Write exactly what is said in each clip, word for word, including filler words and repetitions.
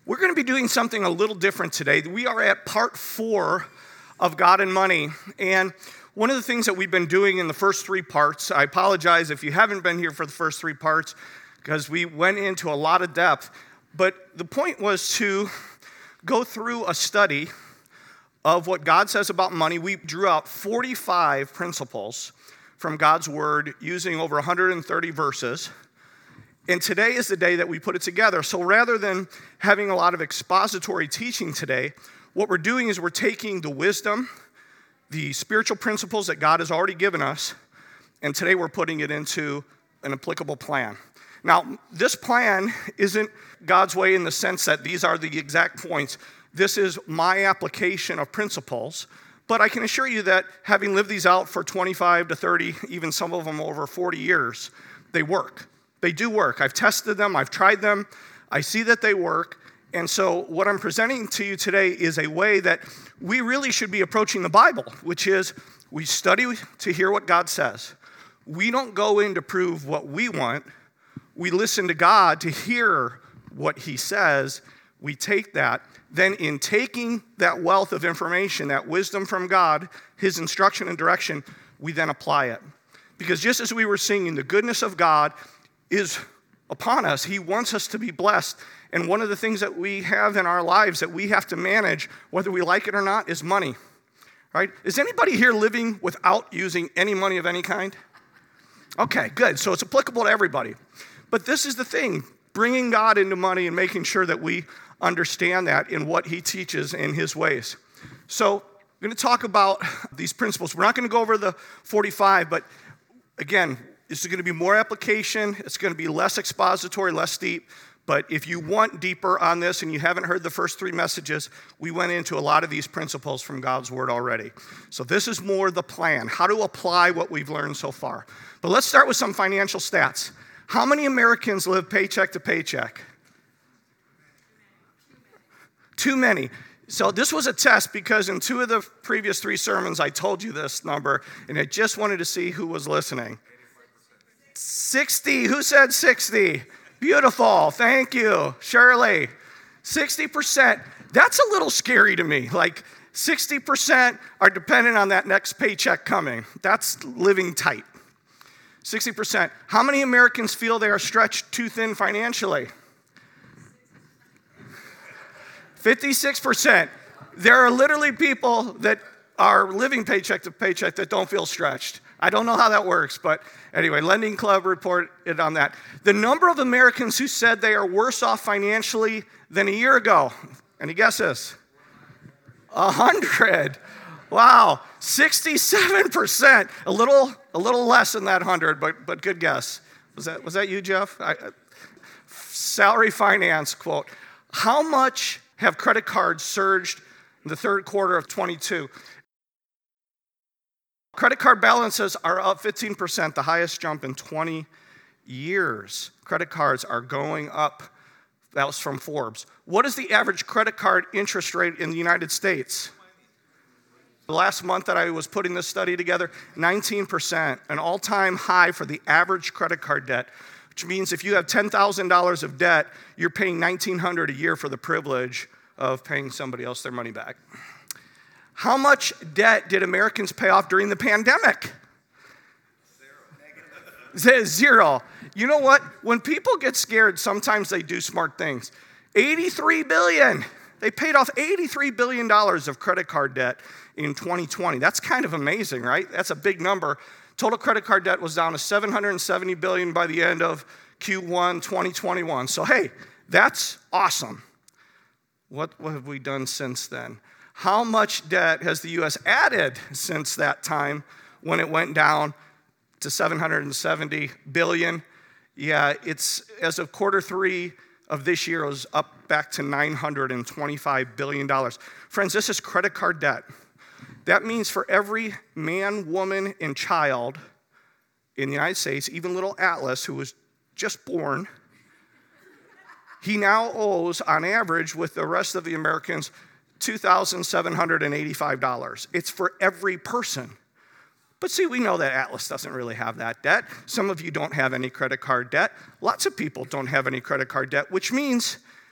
We're going to be doing something a little different today. We are at part four of God and Money. And one of the things that we've been doing in the first three parts, I apologize if you haven't been here for the first three parts, because we went into a lot of depth. But the point was to go through a study of what God says about money. We drew out forty-five principles from God's Word using over one hundred thirty verses. And today is the day that we put it together. So rather than having a lot of expository teaching today, what we're doing is we're taking the wisdom, the spiritual principles that God has already given us, and today we're putting it into an applicable plan. Now, this plan isn't God's way in the sense that these are the exact points. This is my application of principles. But I can assure you that having lived these out for twenty-five to thirty, even some of them over forty years, they work. They do work. I've tested them. I've tried them. I see that they work. And so what I'm presenting to you today is a way that we really should be approaching the Bible, which is we study to hear what God says. We don't go in to prove what we want. We listen to God to hear what he says. We take that. Then in taking that wealth of information, that wisdom from God, his instruction and direction, we then apply it. Because just as we were singing, the goodness of God is upon us. He wants us to be blessed. And one of the things that we have in our lives that we have to manage, whether we like it or not, is money. Right? Is anybody here living without using any money of any kind? Okay, good. So it's applicable to everybody. But this is the thing, bringing God into money and making sure that we understand that in what he teaches in his ways. So we're going to talk about these principles. We're not going to go over the forty-five, but again, this is going to be more application. It's going to be less expository, less deep. But if you want deeper on this and you haven't heard the first three messages, we went into a lot of these principles from God's Word already. So this is more the plan, how to apply what we've learned so far. But let's start with some financial stats. How many Americans live paycheck to paycheck? Too many. So this was a test because in two of the previous three sermons, I told you this number, and I just wanted to see who was listening. sixty. Who said sixty? Beautiful. Thank you, Shirley. sixty percent. That's a little scary to me. Like sixty percent are dependent on that next paycheck coming. That's living tight. sixty percent. How many Americans feel they are stretched too thin financially? fifty-six percent. There are literally people that are living paycheck to paycheck that don't feel stretched. I don't know how that works, but anyway, Lending Club reported on that. The number of Americans who said they are worse off financially than a year ago, any guesses? A hundred. Wow, sixty-seven percent. A little, a little less than that hundred, but but good guess. Was that was that you, Jeff? I, uh, salary finance quote. How much have credit cards surged in the third quarter of twenty-two? Credit card balances are up fifteen percent, the highest jump in twenty years. Credit cards are going up. That was from Forbes. What is the average credit card interest rate in the United States? The last month that I was putting this study together, nineteen percent, an all-time high for the average credit card debt, which means if you have ten thousand dollars of debt, you're paying nineteen hundred dollars a year for the privilege of paying somebody else their money back. How much debt did Americans pay off during the pandemic? Zero. Zero. You know what? When people get scared, sometimes they do smart things. eighty-three billion dollars. They paid off eighty-three billion dollars of credit card debt in twenty twenty. That's kind of amazing, right? That's a big number. Total credit card debt was down to seven hundred seventy billion dollars by the end of Q one twenty twenty-one. So hey, that's awesome. What, what have we done since then? How much debt has the U S added since that time when it went down to seven hundred seventy billion dollars? Yeah, it's as of quarter three of this year, it was up back to nine hundred twenty-five billion dollars. Friends, this is credit card debt. That means for every man, woman, and child in the United States, even little Atlas, who was just born, he now owes, on average, with the rest of the Americans, two thousand seven hundred eighty-five dollars. It's for every person. But see, we know that Atlas doesn't really have that debt. Some of you don't have any credit card debt. Lots of people don't have any credit card debt, which means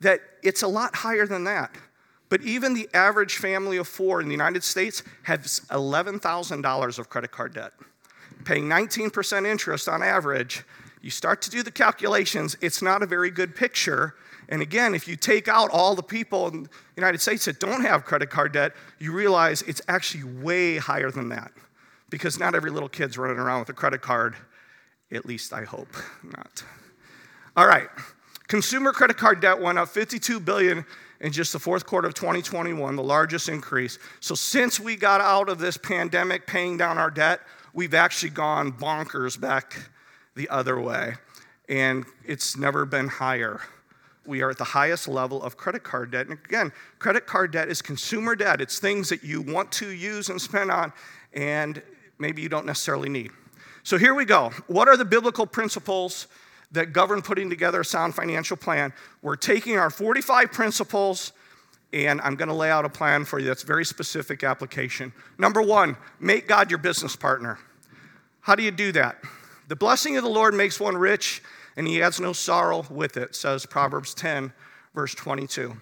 that it's a lot higher than that. But even the average family of four in the United States has eleven thousand dollars of credit card debt, paying nineteen percent interest on average. You start to do the calculations, it's not a very good picture. And again, if you take out all the people in the United States that don't have credit card debt, you realize it's actually way higher than that, because not every little kid's running around with a credit card, at least I hope not. All right, consumer credit card debt went up fifty-two billion dollars in just the fourth quarter of twenty twenty-one, the largest increase. So since we got out of this pandemic paying down our debt, we've actually gone bonkers back the other way, and it's never been higher. We are at the highest level of credit card debt. And again, credit card debt is consumer debt. It's things that you want to use and spend on, and maybe you don't necessarily need. So here we go. What are the biblical principles that govern putting together a sound financial plan? We're taking our forty-five principles, and I'm going to lay out a plan for you that's very specific application. Number one, make God your business partner. How do you do that? The blessing of the Lord makes one rich, and he adds no sorrow with it, says Proverbs ten, verse twenty-two.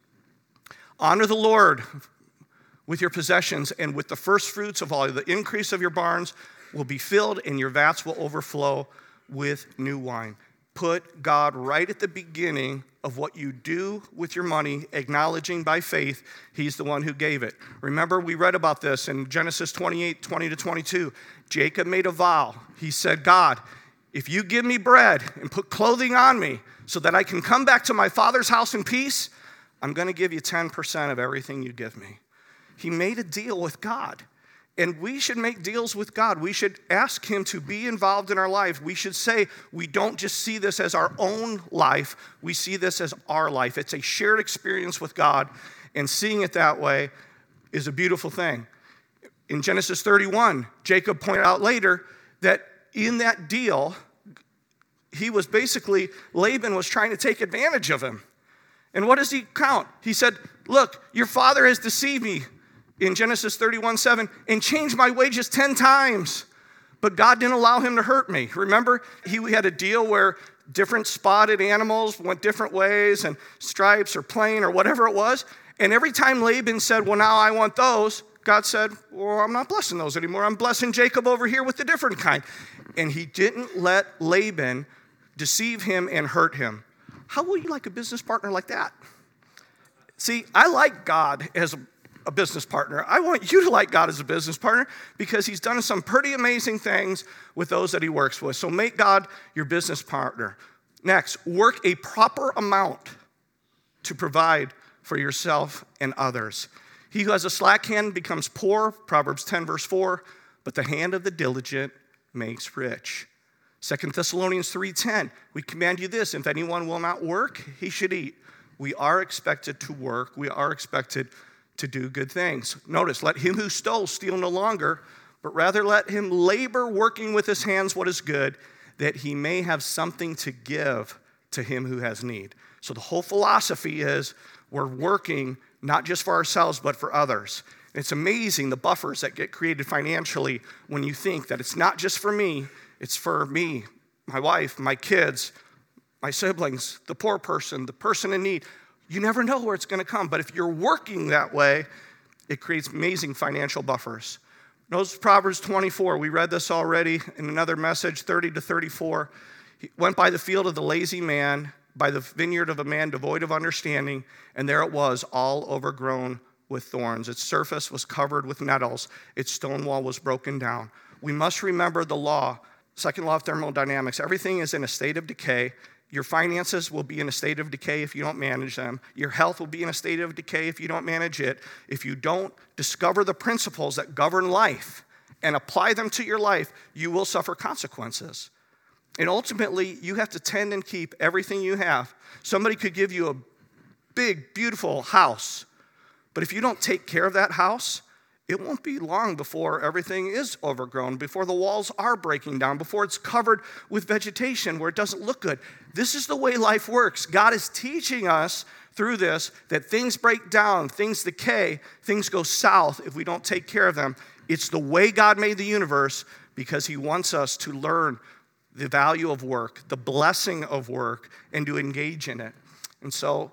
Honor the Lord with your possessions, and with the first fruits of all. The increase of your barns will be filled, and your vats will overflow with new wine. Put God right at the beginning of what you do with your money, acknowledging by faith he's the one who gave it. Remember, we read about this in Genesis twenty-eight, twenty to twenty-two. Jacob made a vow. He said, God, if you give me bread and put clothing on me so that I can come back to my father's house in peace, I'm going to give you ten percent of everything you give me. He made a deal with God. And we should make deals with God. We should ask him to be involved in our life. We should say we don't just see this as our own life. We see this as our life. It's a shared experience with God, and seeing it that way is a beautiful thing. In Genesis thirty-one, Jacob pointed out later that in that deal, he was basically, Laban was trying to take advantage of him. And what does he count? He said, look, your father has deceived me in Genesis thirty-one, seven, and changed my wages ten times. But God didn't allow him to hurt me. Remember, he had a deal where different spotted animals went different ways, and stripes or plain or whatever it was. And every time Laban said, well, now I want those, God said, well, I'm not blessing those anymore. I'm blessing Jacob over here with a different kind. And he didn't let Laban deceive him and hurt him. How will you like a business partner like that? See, I like God as a a business partner. I want you to like God as a business partner because he's done some pretty amazing things with those that he works with. So make God your business partner. Next, work a proper amount to provide for yourself and others. He who has a slack hand becomes poor, Proverbs ten, verse four, but the hand of the diligent makes rich. Second Thessalonians three ten, we command you this, if anyone will not work, he should eat. We are expected to work. We are expected to do good things. Notice, let him who stole steal no longer, but rather let him labor working with his hands what is good, that he may have something to give to him who has need. So the whole philosophy is we're working not just for ourselves, but for others. It's amazing the buffers that get created financially when you think that it's not just for me, it's for me, my wife, my kids, my siblings, the poor person, the person in need. You never know where it's going to come, but if you're working that way, it creates amazing financial buffers. Notice Proverbs twenty-four, we read this already in another message, thirty to thirty-four. He went by the field of the lazy man, by the vineyard of a man devoid of understanding, and there it was, all overgrown with thorns. Its surface was covered with nettles. Its stone wall was broken down. We must remember the law, second law of thermodynamics. Everything is in a state of decay. Your finances will be in a state of decay if you don't manage them. Your health will be in a state of decay if you don't manage it. If you don't discover the principles that govern life and apply them to your life, you will suffer consequences. And ultimately, you have to tend and keep everything you have. Somebody could give you a big, beautiful house, but if you don't take care of that house, it won't be long before everything is overgrown, before the walls are breaking down, before it's covered with vegetation where it doesn't look good. This is the way life works. God is teaching us through this that things break down, things decay, things go south if we don't take care of them. It's the way God made the universe because he wants us to learn the value of work, the blessing of work, and to engage in it. And so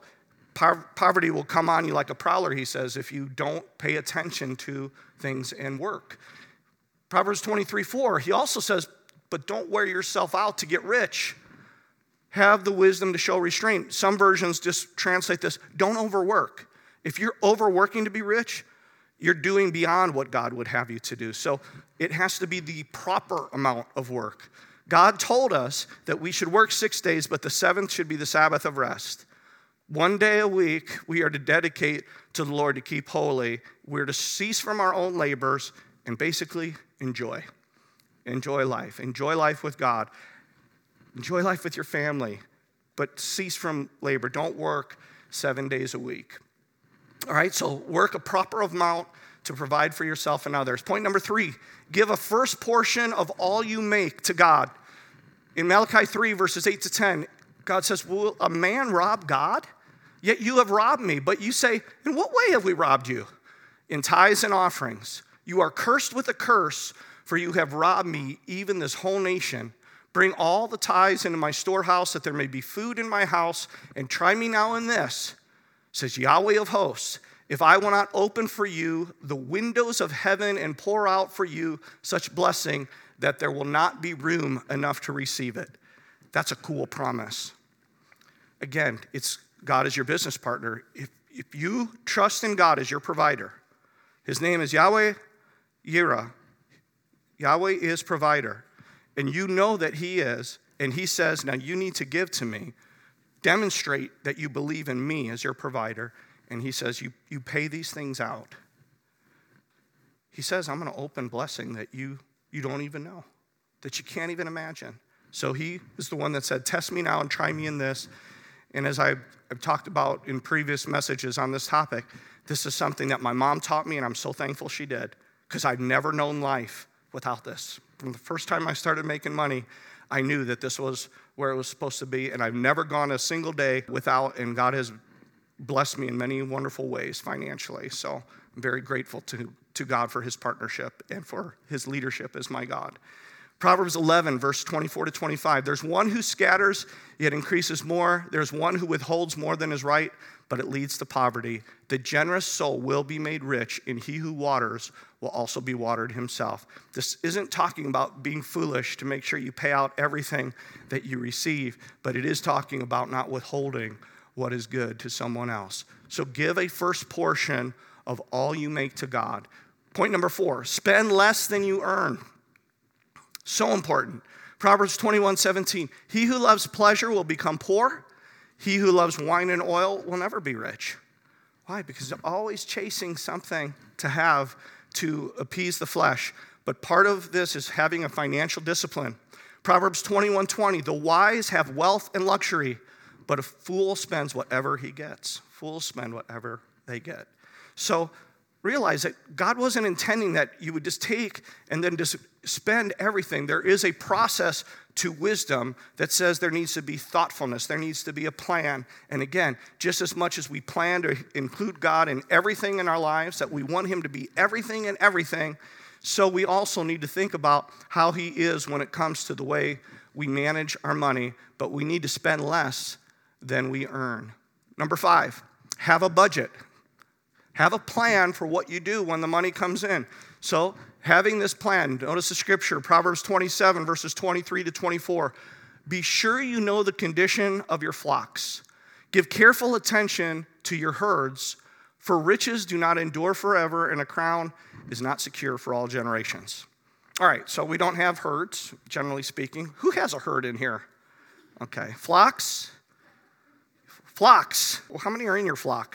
Po- poverty will come on you like a prowler, he says, if you don't pay attention to things and work. Proverbs twenty-three four, he also says, but don't wear yourself out to get rich. Have the wisdom to show restraint. Some versions just translate this, don't overwork. If you're overworking to be rich, you're doing beyond what God would have you to do. So it has to be the proper amount of work. God told us that we should work six days, but the seventh should be the Sabbath of rest. One day a week, we are to dedicate to the Lord to keep holy. We're to cease from our own labors and basically enjoy. Enjoy life. Enjoy life with God. Enjoy life with your family, but cease from labor. Don't work seven days a week. All right, so work a proper amount to provide for yourself and others. Point number three, give a first portion of all you make to God. In Malachi three, verses eight to ten, God says, will a man rob God? Yet you have robbed me. But you say, in what way have we robbed you? In tithes and offerings. You are cursed with a curse, for you have robbed me, even this whole nation. Bring all the tithes into my storehouse, that there may be food in my house, and try me now in this, says Yahweh of hosts, if I will not open for you the windows of heaven and pour out for you such blessing that there will not be room enough to receive it. That's a cool promise. Again, it's God is your business partner. If, if you trust in God as your provider, his name is Yahweh Yireh. Yahweh is provider. And you know that he is, and he says, now you need to give to me. Demonstrate that you believe in me as your provider. And he says, you, you pay these things out. He says, I'm going to open blessing that you, you don't even know, that you can't even imagine. So he is the one that said, test me now and try me in this. And as I've, I've talked about in previous messages on this topic, this is something that my mom taught me, and I'm so thankful she did, because I've never known life without this. From the first time I started making money, I knew that this was where it was supposed to be, and I've never gone a single day without, and God has blessed me in many wonderful ways financially. So I'm very grateful to, to God for his partnership and for his leadership as my God. Proverbs eleven, verse twenty-four to twenty-five. There's one who scatters, yet increases more. There's one who withholds more than is right, but it leads to poverty. The generous soul will be made rich, and he who waters will also be watered himself. This isn't talking about being foolish to make sure you pay out everything that you receive, but it is talking about not withholding what is good to someone else. So give a first portion of all you make to God. Point number four, spend less than you earn. So important. Proverbs twenty-one seventeen, he who loves pleasure will become poor. He who loves wine and oil will never be rich. Why? Because they're always chasing something to have to appease the flesh. But part of this is having a financial discipline. Proverbs twenty-one twenty, the wise have wealth and luxury, but a fool spends whatever he gets. Fools spend whatever they get. So realize that God wasn't intending that you would just take and then just spend everything. There is a process to wisdom that says there needs to be thoughtfulness. There needs to be a plan. And again, just as much as we plan to include God in everything in our lives, that we want him to be everything and everything, so we also need to think about how he is when it comes to the way we manage our money, but we need to spend less than we earn. Number five, have a budget. Have a plan for what you do when the money comes in. So having this plan, notice the scripture, Proverbs twenty-seven, verses twenty-three to twenty-four. Be sure you know the condition of your flocks. Give careful attention to your herds, for riches do not endure forever, and a crown is not secure for all generations. All right, so we don't have herds, generally speaking. Who has a herd in here? Okay, flocks? Flocks. Well, how many are in your flock?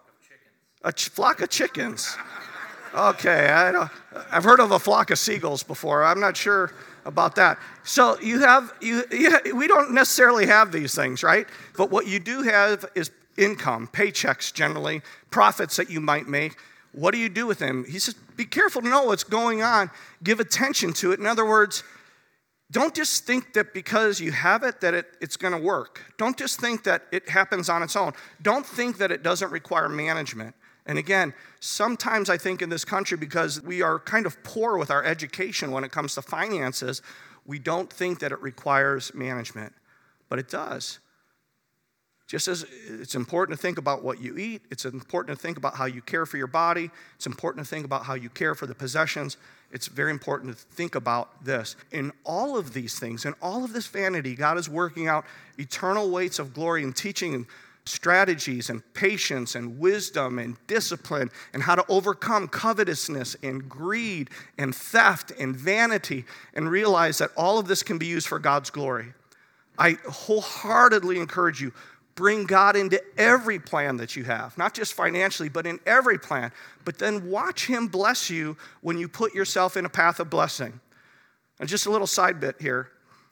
A ch- flock of chickens. Okay, I don't, I've heard of a flock of seagulls before. I'm not sure about that. So you have, you, you, we don't necessarily have these things, right? But what you do have is income, paychecks generally, profits that you might make. What do you do with them? He says, be careful to know what's going on. Give attention to it. In other words, don't just think that because you have it that it, it's going to work. Don't just think that it happens on its own. Don't think that it doesn't require management. And again, sometimes I think in this country, because we are kind of poor with our education when it comes to finances, we don't think that it requires management, but it does. Just as it's important to think about what you eat, it's important to think about how you care for your body, it's important to think about how you care for the possessions, it's very important to think about this. In all of these things, in all of this vanity, God is working out eternal weights of glory and teaching and strategies and patience and wisdom and discipline and how to overcome covetousness and greed and theft and vanity, and realize that all of this can be used for God's glory. I wholeheartedly encourage you, bring God into every plan that you have, not just financially, but in every plan. But then watch him bless you when you put yourself in a path of blessing. And just a little side bit here.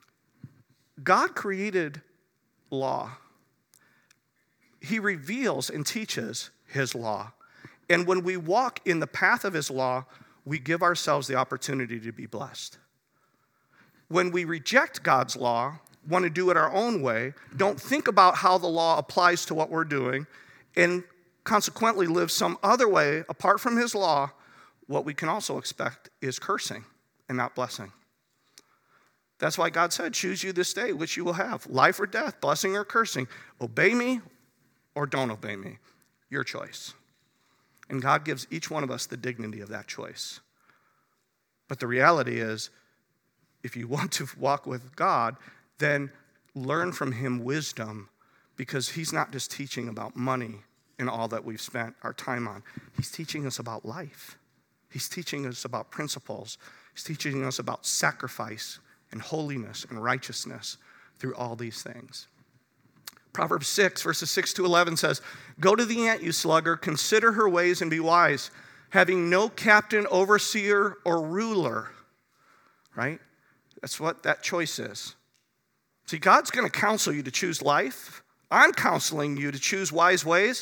God created law. He reveals and teaches his law. And when we walk in the path of his law, we give ourselves the opportunity to be blessed. When we reject God's law, want to do it our own way, don't think about how the law applies to what we're doing, and consequently live some other way apart from his law, what we can also expect is cursing and not blessing. That's why God said, choose you this day which you will have, life or death, blessing or cursing. Obey me or don't obey me. Your choice. And God gives each one of us the dignity of that choice. But the reality is, if you want to walk with God, then learn from him wisdom, because he's not just teaching about money and all that we've spent our time on. He's teaching us about life. He's teaching us about principles. He's teaching us about sacrifice and holiness and righteousness through all these things. Proverbs six, verses six to eleven says, go to the ant, you sluggard, consider her ways and be wise, having no captain, overseer, or ruler. Right? That's what that choice is. See, God's going to counsel you to choose life. I'm counseling you to choose wise ways,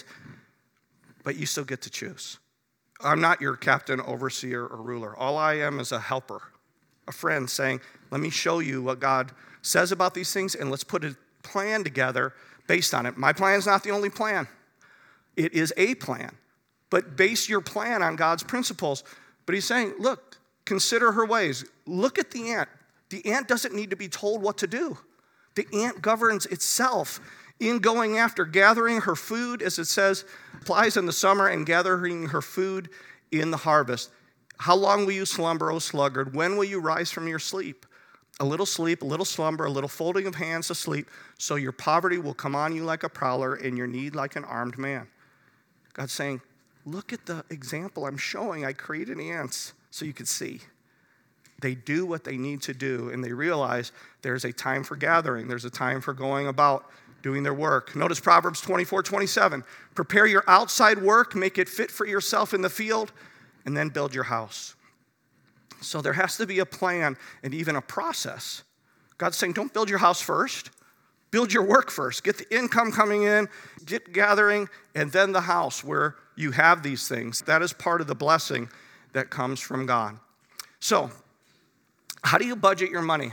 but you still get to choose. I'm not your captain, overseer, or ruler. All I am is a helper, a friend saying, let me show you what God says about these things, and let's put a plan together based on it. My plan is not the only plan. It is a plan, but base your plan on God's principles. But he's saying, look, consider her ways. Look at the ant. The ant doesn't need to be told what to do. The ant governs itself in going after, gathering her food, as it says, applies in the summer, and gathering her food in the harvest. How long will you slumber, O sluggard? When will you rise from your sleep? A little sleep, a little slumber, a little folding of hands to sleep, so your poverty will come on you like a prowler and your need like an armed man. God's saying, look at the example I'm showing. I created ants so you could see. They do what they need to do, and they realize there's a time for gathering. There's a time for going about doing their work. Notice Proverbs twenty-four twenty-seven. Prepare your outside work, make it fit for yourself in the field, and then build your house. So there has to be a plan and even a process. God's saying, don't build your house first. Build your work first. Get the income coming in, get gathering, and then the house where you have these things. That is part of the blessing that comes from God. So, how do you budget your money?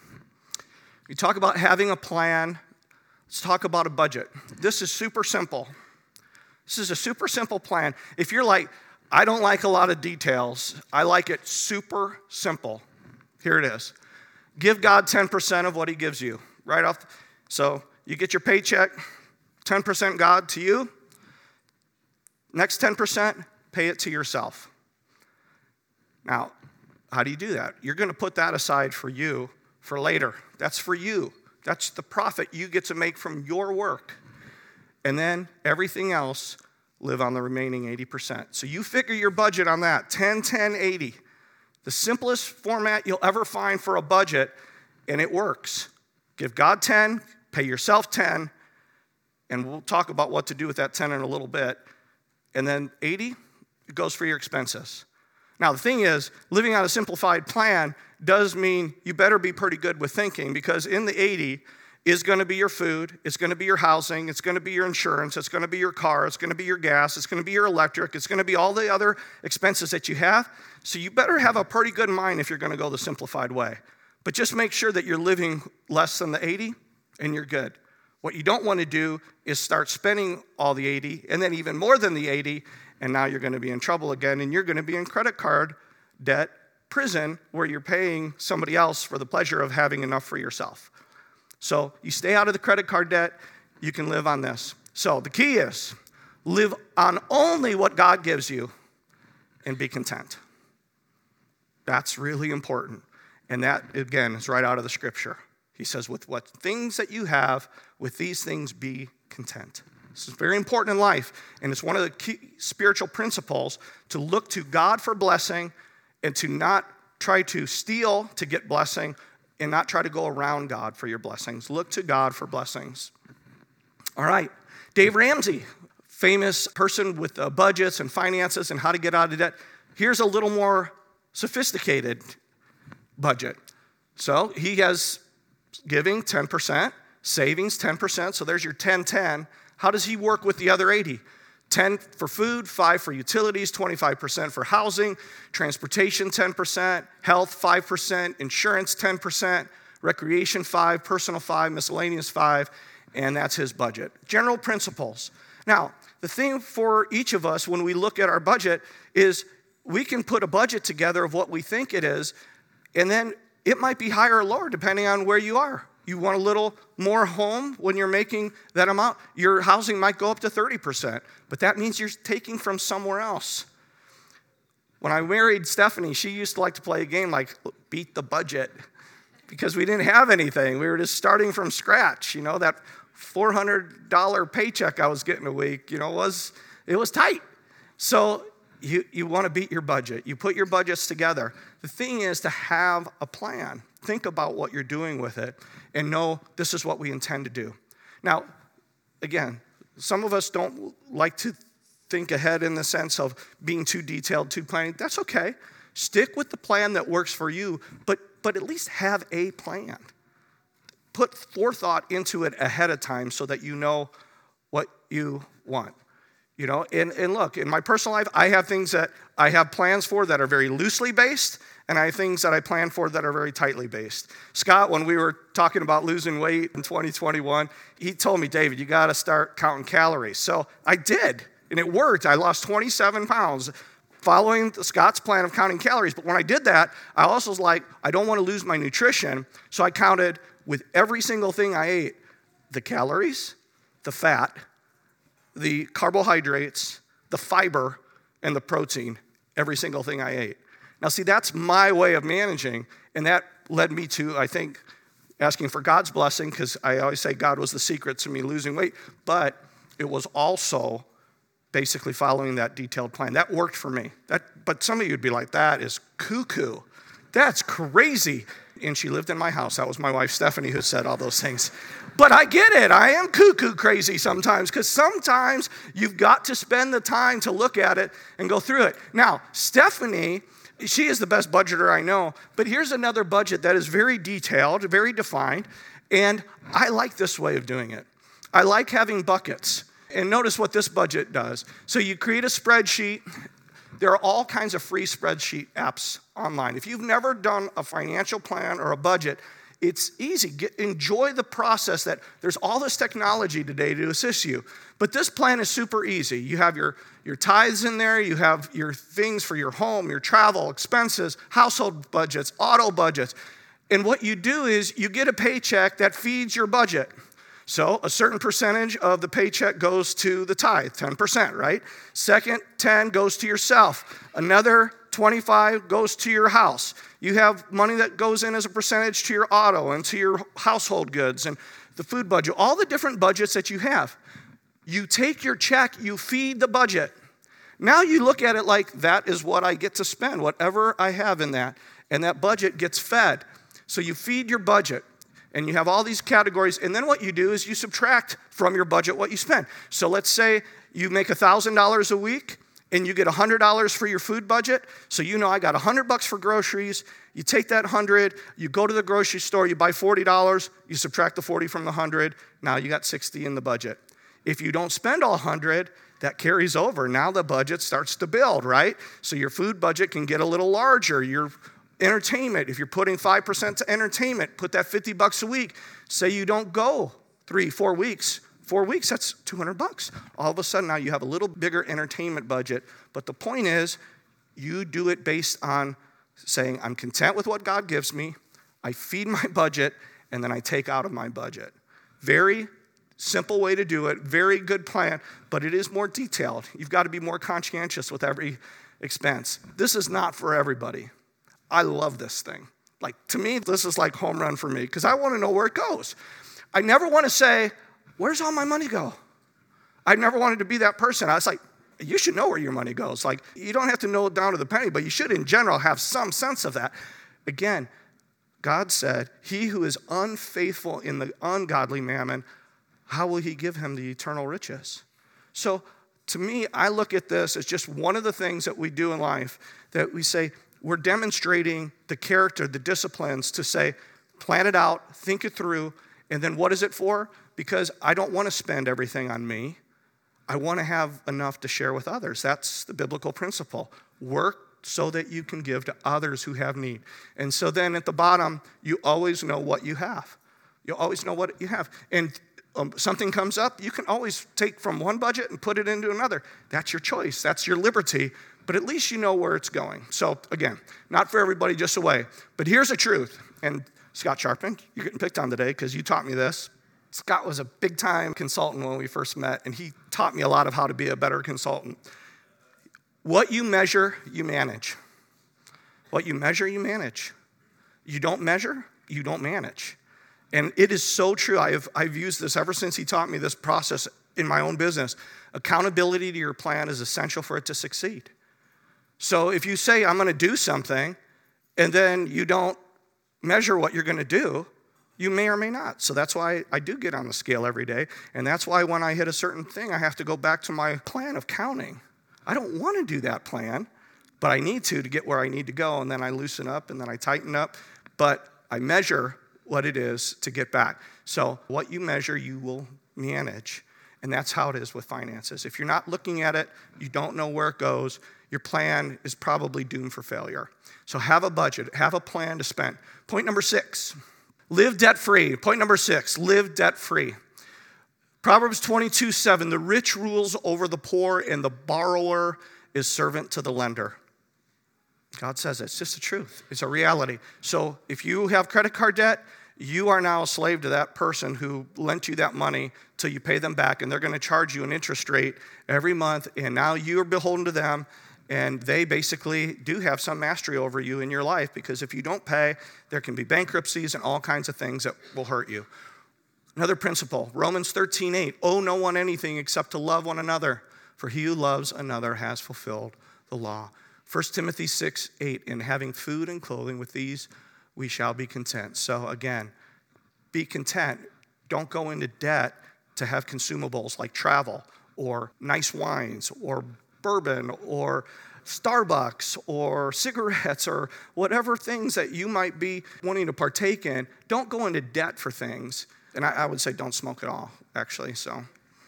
We talk about having a plan. Let's talk about a budget. This is super simple. This is a super simple plan. If you're like, I don't like a lot of details, I like it super simple. Here it is. Give God ten percent of what he gives you. Right off. So you get your paycheck, ten percent God to you. Next ten percent, pay it to yourself. Now, how do you do that? You're going to put that aside for you for later. That's for you. That's the profit you get to make from your work. And then everything else, live on the remaining eighty percent. So you figure your budget on that, ten, ten, eighty. The simplest format you'll ever find for a budget, and it works. Give God ten, pay yourself ten, and we'll talk about what to do with that ten in a little bit. And then eighty, it goes for your expenses. Now, the thing is, living on a simplified plan does mean you better be pretty good with thinking, because in the eighty is going to be your food, it's going to be your housing, it's going to be your insurance, it's going to be your car, it's going to be your gas, it's going to be your electric, it's going to be all the other expenses that you have. So you better have a pretty good mind if you're going to go the simplified way. But just make sure that you're living less than the eighty and you're good. What you don't want to do is start spending all the eighty and then even more than the eighty, and now you're going to be in trouble again, and you're going to be in credit card debt prison where you're paying somebody else for the pleasure of having enough for yourself. So you stay out of the credit card debt, you can live on this. So the key is live on only what God gives you and be content. That's really important. And that, again, is right out of the scripture. He says, with what things that you have, with these things be content. This is very important in life, and it's one of the key spiritual principles to look to God for blessing and to not try to steal to get blessing and not try to go around God for your blessings. Look to God for blessings. All right, Dave Ramsey, famous person with uh, budgets and finances and how to get out of debt. Here's a little more sophisticated budget. So he has giving ten percent, savings ten percent, so there's your ten ten. How does he work with the other eighty? ten for food, five for utilities, twenty-five percent for housing, transportation ten percent, health five percent, insurance ten percent, recreation five, personal five, miscellaneous five, and that's his budget. General principles. Now, the thing for each of us when we look at our budget is we can put a budget together of what we think it is, and then it might be higher or lower depending on where you are. You want a little more home when you're making that amount. Your housing might go up to thirty percent, but that means you're taking from somewhere else. When I married Stephanie, she used to like to play a game like beat the budget because we didn't have anything. We were just starting from scratch. You know, that four hundred dollars paycheck I was getting a week, you know, was it was tight. So you, you want to beat your budget. You put your budgets together. The thing is to have a plan. Think about what you're doing with it and know this is what we intend to do. Now, again, some of us don't like to think ahead in the sense of being too detailed, too planning. That's okay. Stick with the plan that works for you, but, but at least have a plan. Put forethought into it ahead of time so that you know what you want. You know, and, and look, in my personal life, I have things that I have plans for that are very loosely based, and I have things that I plan for that are very tightly based. Scott, when we were talking about losing weight in twenty twenty-one, he told me, David, you got to start counting calories. So I did, and it worked. I lost twenty-seven pounds following Scott's plan of counting calories. But when I did that, I also was like, I don't want to lose my nutrition, so I counted with every single thing I ate, the calories, the fat, the carbohydrates, the fiber, and the protein, every single thing I ate. Now, see, that's my way of managing, and that led me to, I think, asking for God's blessing, because I always say God was the secret to me losing weight, but it was also basically following that detailed plan. That worked for me. That, but some of you would be like, that is cuckoo. That's crazy. And she lived in my house. That was my wife, Stephanie, who said all those things. But I get it. I am cuckoo crazy sometimes because sometimes you've got to spend the time to look at it and go through it. Now, Stephanie, she is the best budgeter I know, but here's another budget that is very detailed, very defined, and I like this way of doing it. I like having buckets. And notice what this budget does. So you create a spreadsheet. There are all kinds of free spreadsheet apps online. If you've never done a financial plan or a budget, it's easy. Get, enjoy the process that there's all this technology today to assist you. But this plan is super easy. You have your, your tithes in there. You have your things for your home, your travel, expenses, household budgets, auto budgets. And what you do is you get a paycheck that feeds your budget. So a certain percentage of the paycheck goes to the tithe, ten percent, right? Second ten goes to yourself. Another twenty-five goes to your house. You have money that goes in as a percentage to your auto and to your household goods and the food budget, all the different budgets that you have. You take your check, you feed the budget. Now you look at it like that is what I get to spend, whatever I have in that, and that budget gets fed. So you feed your budget. And you have all these categories, and then what you do is you subtract from your budget what you spend. So let's say you make one thousand dollars a week, and you get one hundred dollars for your food budget. So you know I got one hundred bucks for groceries. You take that one hundred, you go to the grocery store, you buy forty dollars, you subtract the forty from the one hundred, now you got sixty in the budget. If you don't spend all one hundred, that carries over. Now the budget starts to build, right? So your food budget can get a little larger. Your entertainment, if you're putting five percent to entertainment, put that fifty bucks a week. Say you don't go three, four weeks. Four weeks, that's two hundred bucks. All of a sudden now you have a little bigger entertainment budget. But the point is, you do it based on saying, I'm content with what God gives me. I feed my budget, and then I take out of my budget. Very Simple way to do it, very good plan, but it is more detailed. You've got to be more conscientious with every expense. This is not for everybody. I love this thing. Like, to me, this is like home run for me because I want to know where it goes. I never want to say, where's all my money go? I never wanted to be that person. I was like, you should know where your money goes. Like, you don't have to know it down to the penny, but you should in general have some sense of that. Again, God said, he who is unfaithful in the ungodly mammon, how will he give him the eternal riches? So to me, I look at this as just one of the things that we do in life that we say, we're demonstrating the character, the disciplines to say, plan it out, think it through, and then what is it for? Because I don't want to spend everything on me. I want to have enough to share with others. That's the biblical principle. Work so that you can give to others who have need. And so then at the bottom, you always know what you have. You always know what you have. And um, something comes up, you can always take from one budget and put it into another. That's your choice. That's your liberty. But at least you know where it's going. So again, not for everybody, just a way. But here's the truth. And Scott Sharpen, you're getting picked on today because you taught me this. Scott was a big-time consultant when we first met, and he taught me a lot of how to be a better consultant. What you measure, you manage. What you measure, you manage. You don't measure, you don't manage. And it is so true. I've, I've used this ever since he taught me this process in my own business. Accountability to your plan is essential for it to succeed. So if you say, I'm going to do something, and then you don't measure what you're going to do, you may or may not. So that's why I do get on the scale every day. And that's why when I hit a certain thing, I have to go back to my plan of counting. I don't want to do that plan, but I need to to get where I need to go. And then I loosen up and then I tighten up. But I measure what it is to get back. So what you measure, you will manage. And that's how it is with finances. If you're not looking at it, you don't know where it goes, your plan is probably doomed for failure. So have a budget, have a plan to spend. Point number six. Live debt-free. Point number six, live debt-free. Proverbs twenty-two seven, the rich rules over the poor and the borrower is servant to the lender. God says it. It's just the truth. It's a reality. So if you have credit card debt, you are now a slave to that person who lent you that money till you pay them back, and they're going to charge you an interest rate every month, and now you're beholden to them. And they basically do have some mastery over you in your life because if you don't pay, there can be bankruptcies and all kinds of things that will hurt you. Another principle, Romans thirteen eight, owe no one anything except to love one another, for he who loves another has fulfilled the law. First Timothy six eight, in having food and clothing, with these we shall be content. So again, be content. Don't go into debt to have consumables like travel or nice wines or bourbon or Starbucks or cigarettes or whatever things that you might be wanting to partake in. Don't go into debt for things. And I, I would say don't smoke at all, actually. So,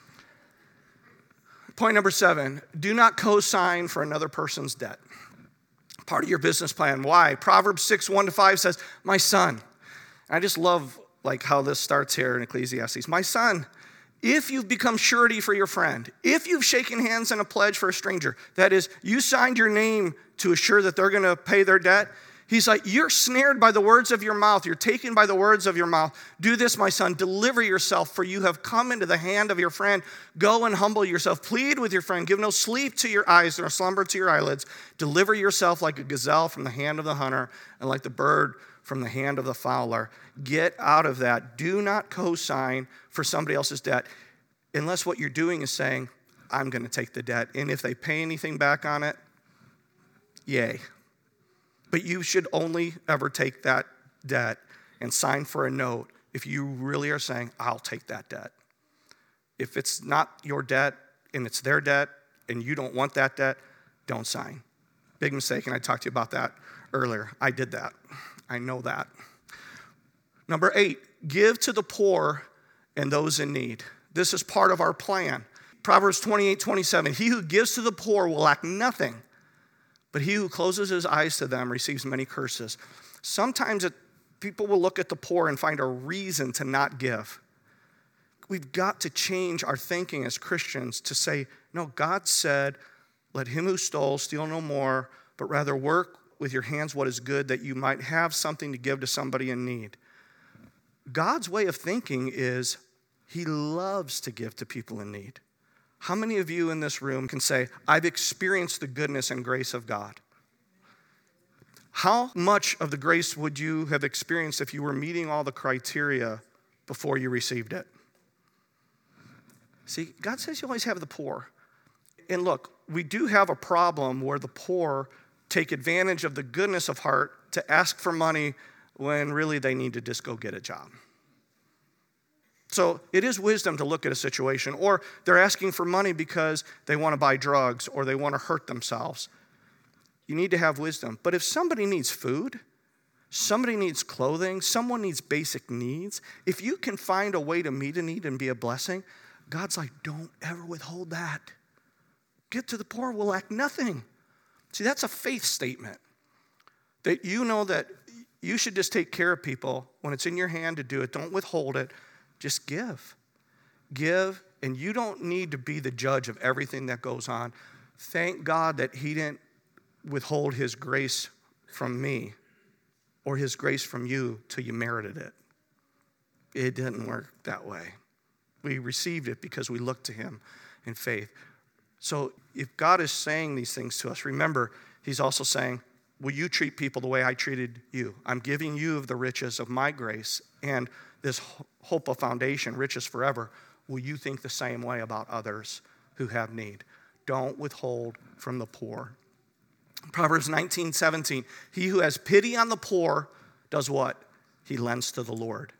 point number seven, do not co-sign for another person's debt. Part of your business plan. Why? Proverbs six one to five says, my son. And I just love like how this starts here in Ecclesiastes. My son, if you've become surety for your friend, if you've shaken hands in a pledge for a stranger, that is, you signed your name to assure that they're going to pay their debt, he's like, you're snared by the words of your mouth. You're taken by the words of your mouth. Do this, my son. Deliver yourself, for you have come into the hand of your friend. Go and humble yourself. Plead with your friend. Give no sleep to your eyes, nor slumber to your eyelids. Deliver yourself like a gazelle from the hand of the hunter, and like the bird from the hand of the fowler. Get out of that. Do not co-sign for somebody else's debt unless what you're doing is saying, I'm going to take the debt. And if they pay anything back on it, yay. But you should only ever take that debt and sign for a note if you really are saying, I'll take that debt. If it's not your debt and it's their debt and you don't want that debt, don't sign. Big mistake, and I talked to you about that earlier. I did that. I know that. Number eight, give to the poor and those in need. This is part of our plan. Proverbs twenty-eight twenty-seven, he who gives to the poor will lack nothing, but he who closes his eyes to them receives many curses. Sometimes it, people will look at the poor and find a reason to not give. We've got to change our thinking as Christians to say, no, God said, let him who stole steal no more, but rather work with your hands what is good, that you might have something to give to somebody in need. God's way of thinking is He loves to give to people in need. How many of you in this room can say, I've experienced the goodness and grace of God? How much of the grace would you have experienced if you were meeting all the criteria before you received it? See, God says you always have the poor. And look, we do have a problem where the poor take advantage of the goodness of heart to ask for money when really they need to just go get a job. So it is wisdom to look at a situation, or they're asking for money because they want to buy drugs or they want to hurt themselves. You need to have wisdom. But if somebody needs food, somebody needs clothing, someone needs basic needs, if you can find a way to meet a need and be a blessing, God's like, don't ever withhold that. Get to the poor, will lack nothing. See, that's a faith statement. That you know that you should just take care of people when it's in your hand to do it. Don't withhold it. Just give. Give, and you don't need to be the judge of everything that goes on. Thank God that he didn't withhold his grace from me or his grace from you till you merited it. It didn't work that way. We received it because we looked to him in faith. So if God is saying these things to us, remember, he's also saying, will you treat people the way I treated you? I'm giving you of the riches of my grace and this hope of foundation, riches forever. Will you think the same way about others who have need? Don't withhold from the poor. Proverbs nineteen seventeen, he who has pity on the poor does what? He lends to the Lord.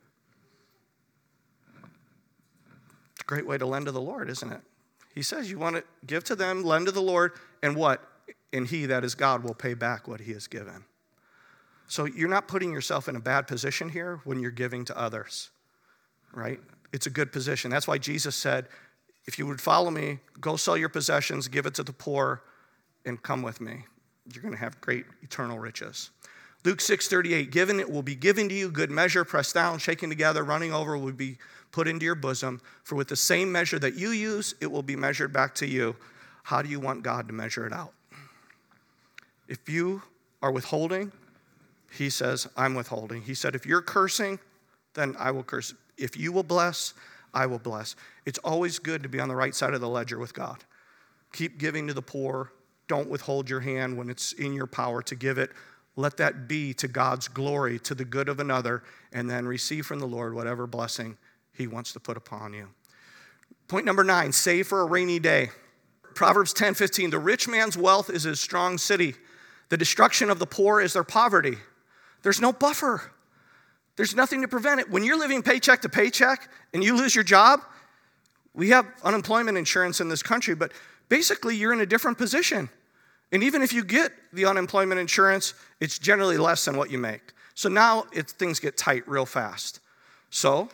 It's a great way to lend to the Lord, isn't it? He says you want to give to them, lend to the Lord, and what? And he, that is God, will pay back what he has given. So you're not putting yourself in a bad position here when you're giving to others, right? It's a good position. That's why Jesus said, if you would follow me, go sell your possessions, give it to the poor, and come with me. You're going to have great eternal riches. Luke six thirty-eight, given it will be given to you, good measure, pressed down, shaken together, running over, will be put into your bosom. For with the same measure that you use, it will be measured back to you. How do you want God to measure it out? If you are withholding, he says, I'm withholding. He said, if you're cursing, then I will curse. If you will bless, I will bless. It's always good to be on the right side of the ledger with God. Keep giving to the poor. Don't withhold your hand when it's in your power to give it. Let that be to God's glory, to the good of another, and then receive from the Lord whatever blessing he wants to put upon you. Point number nine, save for a rainy day. Proverbs ten fifteen, the rich man's wealth is his strong city. The destruction of the poor is their poverty. There's no buffer. There's nothing to prevent it. When you're living paycheck to paycheck and you lose your job, we have unemployment insurance in this country, but basically you're in a different position. And even if you get the unemployment insurance, it's generally less than what you make. So now it's, things get tight real fast. So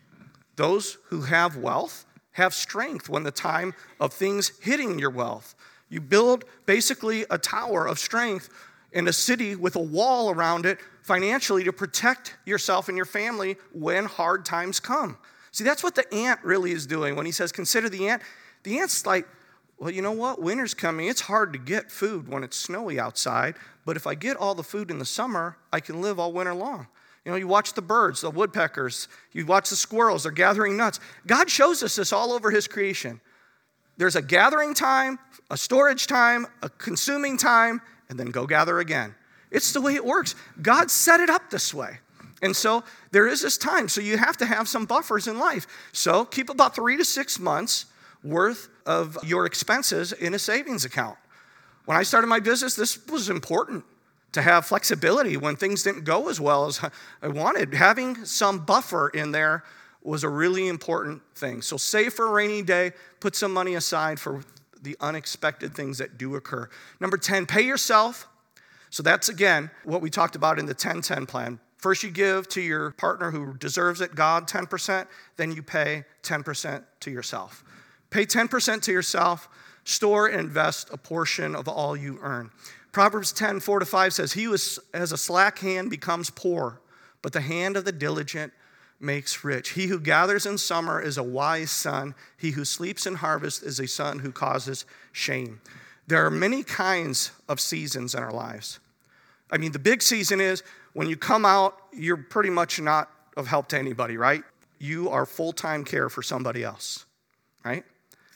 those who have wealth have strength when the time of things hitting your wealth. You build basically a tower of strength in a city with a wall around it financially to protect yourself and your family when hard times come. See, that's what the ant really is doing. When he says, consider the ant, the ant's like, well, you know what? Winter's coming. It's hard to get food when it's snowy outside, but if I get all the food in the summer, I can live all winter long. You know, you watch the birds, the woodpeckers, you watch the squirrels, they're gathering nuts. God shows us this all over his creation. There's a gathering time, a storage time, a consuming time, and then go gather again. It's the way it works. God set it up this way. And so there is this time. So you have to have some buffers in life. So keep about three to six months worth of your expenses in a savings account. When I started my business, this was important to have flexibility when things didn't go as well as I wanted. Having some buffer in there was a really important thing. So save for a rainy day, put some money aside for the unexpected things that do occur. Number ten, pay yourself. So that's, again, what we talked about in the ten ten plan. First you give to your partner who deserves it, God, ten percent. Then you pay ten percent to yourself. Pay ten percent to yourself. Store and invest a portion of all you earn. Proverbs ten, four to five says, he who has a slack hand becomes poor, but the hand of the diligent makes rich. He who gathers in summer is a wise son. He who sleeps in harvest is a son who causes shame. There are many kinds of seasons in our lives. I mean, the big season is when you come out, you're pretty much not of help to anybody, right? you are full-time care for somebody else, right?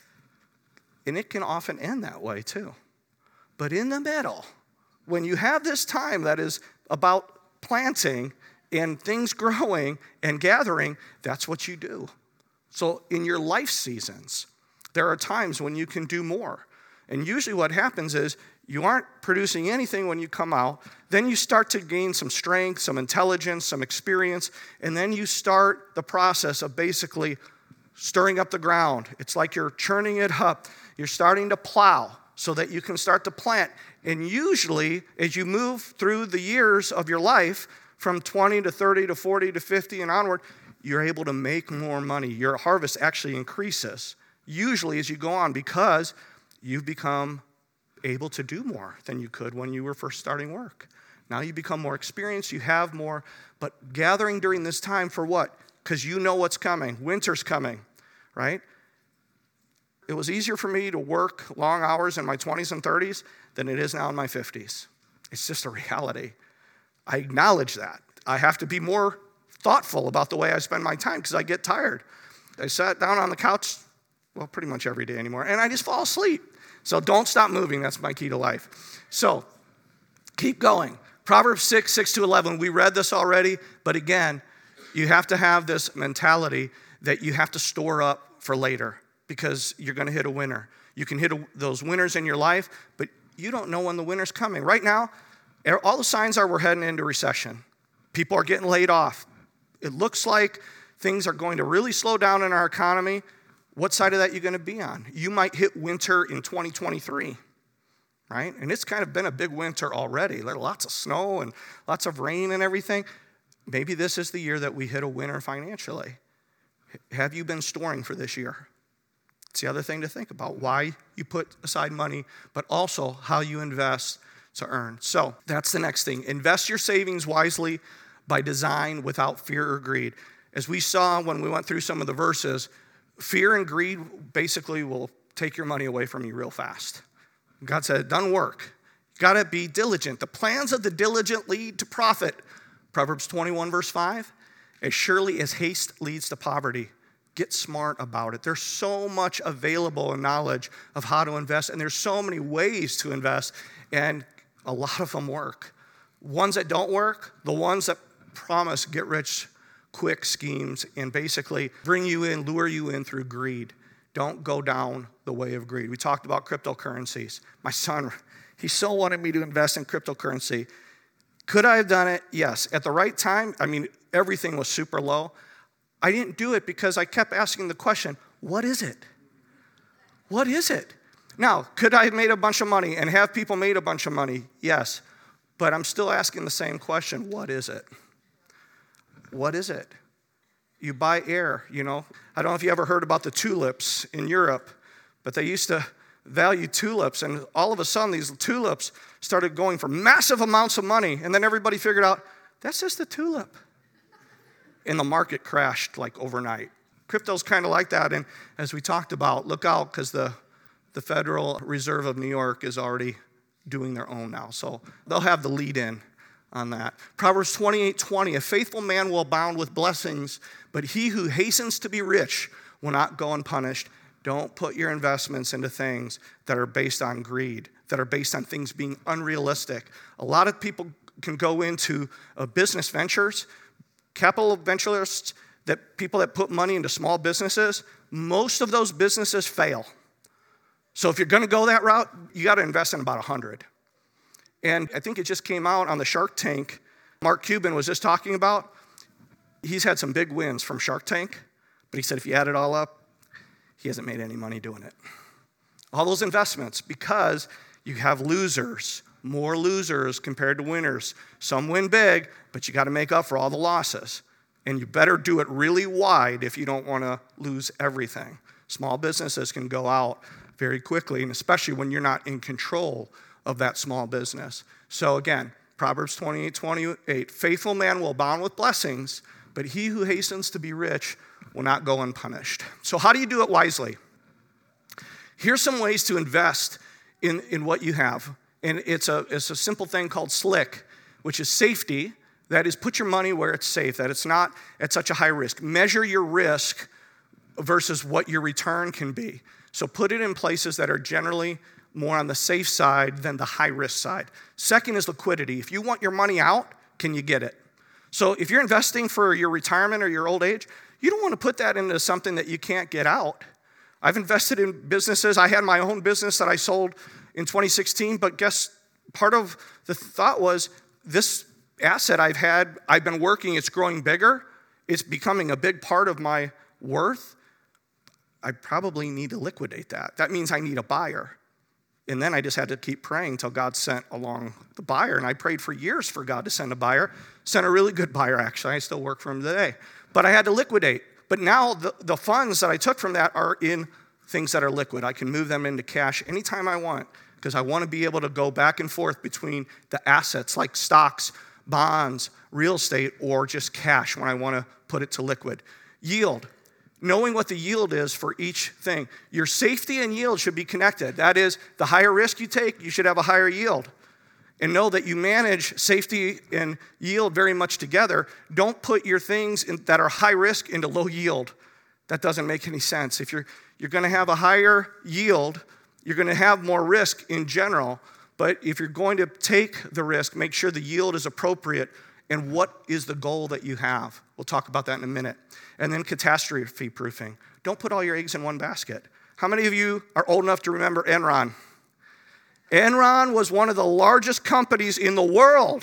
And it can often end that way too. But in the middle, when you have this time that is about planting and things growing and gathering, that's what you do. So in your life seasons, there are times when you can do more. And usually what happens is you aren't producing anything when you come out. Then you start to gain some strength, some intelligence, some experience, and then you start the process of basically stirring up the ground. It's like you're churning it up. You're starting to plow so that you can start to plant. And usually, as you move through the years of your life, from twenty to thirty to forty to fifty and onward, you're able to make more money. Your harvest actually increases, usually as you go on, because you've become able to do more than you could when you were first starting work. Now you become more experienced, you have more, but gathering during this time for what? Because you know what's coming. Winter's coming, right? It was easier for me to work long hours in my twenties and thirties than it is now in my fifties. It's just a reality. I acknowledge that. I have to be more thoughtful about the way I spend my time because I get tired. I sat down on the couch, well, pretty much every day anymore, and I just fall asleep. So don't stop moving. That's my key to life. So keep going. Proverbs six, six to eleven, we read this already, but again, you have to have this mentality that you have to store up for later, because you're going to hit a winter. You can hit a, those winters in your life, but you don't know when the winter's coming. Right now, all the signs are we're heading into recession. People are getting laid off. It looks like things are going to really slow down in our economy. What side of that are you going to be on? You might hit winter in twenty twenty-three, right? And it's kind of been a big winter already. There's lots of snow and lots of rain and everything. Maybe this is the year that we hit a winter financially. Have you been storing for this year? It's the other thing to think about, why you put aside money, but also how you invest to earn. So that's the next thing. Invest your savings wisely by design without fear or greed. As we saw when we went through some of the verses, fear and greed basically will take your money away from you real fast. God said, it doesn't work. You got to be diligent. The plans of the diligent lead to profit. Proverbs twenty-one, verse five, as surely as haste leads to poverty. Get smart about it. There's so much available in knowledge of how to invest, and there's so many ways to invest, and a lot of them work. Ones that don't work, the ones that promise get-rich-quick schemes and basically bring you in, lure you in through greed. Don't go down the way of greed. We talked about cryptocurrencies. My son, he so wanted me to invest in cryptocurrency. Could I have done it? Yes. At the right time, I mean, everything was super low. I didn't do it because I kept asking the question, what is it? What is it? Now, could I have made a bunch of money and have people made a bunch of money? Yes. But I'm still asking the same question, what is it? What is it? You buy air, you know. I don't know if you ever heard about the tulips in Europe, but they used to value tulips, and all of a sudden these tulips started going for massive amounts of money, and then everybody figured out, that's just a tulip. And the market crashed like overnight. Crypto's kind of like that, and as we talked about, look out, because the, the Federal Reserve of New York is already doing their own now, so they'll have the lead in on that. Proverbs twenty-eight twenty, a faithful man will abound with blessings, but he who hastens to be rich will not go unpunished. Don't put your investments into things that are based on greed, that are based on things being unrealistic. A lot of people can go into uh, business ventures. Capital venturists, that people that put money into small businesses, most of those businesses fail. So if you're going to go that route, you got to invest in about one hundred. And I think it just came out on the Shark Tank. Mark Cuban was just talking about, he's had some big wins from Shark Tank, but he said if you add it all up, he hasn't made any money doing it. All those investments, because you have losers, more losers compared to winners. Some win big, but you got to make up for all the losses. And you better do it really wide if you don't want to lose everything. Small businesses can go out very quickly, and especially when you're not in control of that small business. So again, Proverbs twenty-eight twenty-eight, faithful man will abound with blessings, but he who hastens to be rich will not go unpunished. So how do you do it wisely? Here's some ways to invest in, in what you have. And it's a, it's a simple thing called SLICK, which is safety, That is, put your money where it's safe, that it's not at such a high risk. Measure your risk versus what your return can be. So put it in places that are generally more on the safe side than the high risk side. Second is liquidity. If you want your money out, can you get it? So if you're investing for your retirement or your old age, you don't want to put that into something that you can't get out. I've invested in businesses. I had my own business that I sold in twenty sixteen, but guess part of the thought was this asset I've had, I've been working, it's growing bigger, it's becoming a big part of my worth. I probably need to liquidate that. That means I need a buyer. And then I just had to keep praying until God sent along the buyer. And I prayed for years for God to send a buyer. Sent a really good buyer, actually. I still work for him today. But I had to liquidate. But now the, the funds that I took from that are in things that are liquid. I can move them into cash anytime I want because I want to be able to go back and forth between the assets like stocks, bonds, real estate, or just cash when I want to put it to liquid. Yield. Knowing what the yield is for each thing. Your safety and yield should be connected. That is, the higher risk you take, you should have a higher yield. And know that you manage safety and yield very much together. Don't put your things in, that are high risk into low yield. That doesn't make any sense. If you're, you're going to have a higher yield, you're going to have more risk in general. But if you're going to take the risk, make sure the yield is appropriate. And what is the goal that you have? We'll talk about that in a minute. And then catastrophe proofing. Don't put all your eggs in one basket. How many of you are old enough to remember Enron? Enron was one of the largest companies in the world.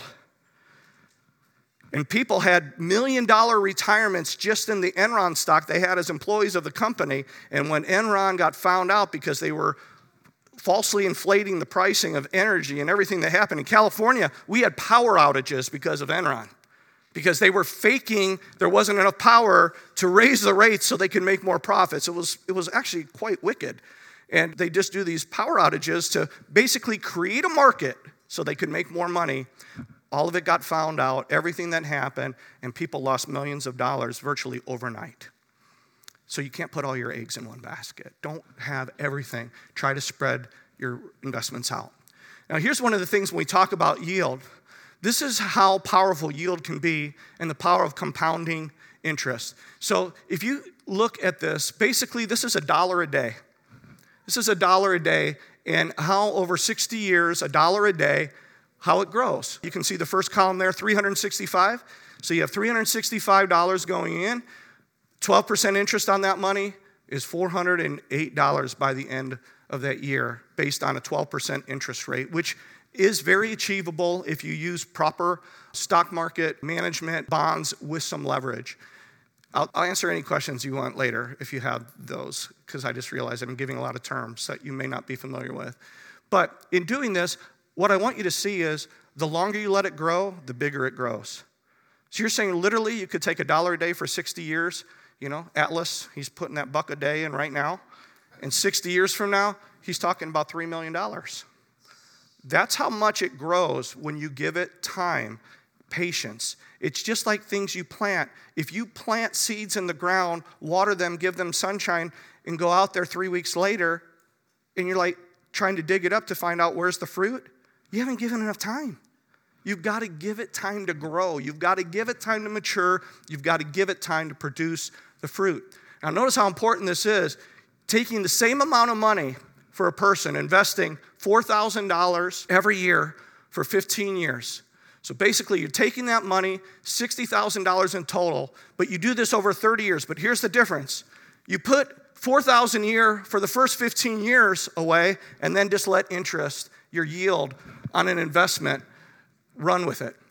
And people had million dollar retirements just in the Enron stock they had as employees of the company. And when Enron got found out because they were falsely inflating the pricing of energy and everything that happened in California, we had power outages because of Enron. Because they were faking there wasn't enough power to raise the rates so they could make more profits. It was, it was actually quite wicked. And they just do these power outages to basically create a market so they could make more money. All of it got found out, everything that happened, and people lost millions of dollars virtually overnight. So you can't put all your eggs in one basket. Don't have everything. Try to spread your investments out. Now, here's one of the things when we talk about yield. This is how powerful yield can be and the power of compounding interest. So if you look at this, basically this is a dollar a day. This is a dollar a day, and how over sixty years, a dollar a day, how it grows. You can see the first column there, three hundred sixty-five. So you have three hundred sixty-five dollars going in. twelve percent interest on that money is four hundred eight dollars by the end of that year, based on a twelve percent interest rate, which is very achievable if you use proper stock market management, bonds with some leverage. I'll, I'll answer any questions you want later if you have those, because I just realized I'm giving a lot of terms that you may not be familiar with. But in doing this, what I want you to see is the longer you let it grow, the bigger it grows. So you're saying literally you could take a dollar a day for sixty years. You know, Atlas, he's putting that buck a day in right now. And sixty years from now, he's talking about three million dollars. That's how much it grows when you give it time, patience. It's just like things you plant. If you plant seeds in the ground, water them, give them sunshine, and go out there three weeks later, and you're like trying to dig it up to find out where's the fruit, you haven't given enough time. You've got to give it time to grow. You've got to give it time to mature. You've got to give it time to produce the fruit. Now notice how important this is. Taking the same amount of money for a person, investing four thousand dollars every year for fifteen years. So basically, you're taking that money, sixty thousand dollars in total, but you do this over thirty years. But here's the difference. You put four thousand dollars a year for the first fifteen years away, and then just let interest, your yield on an investment, run with it.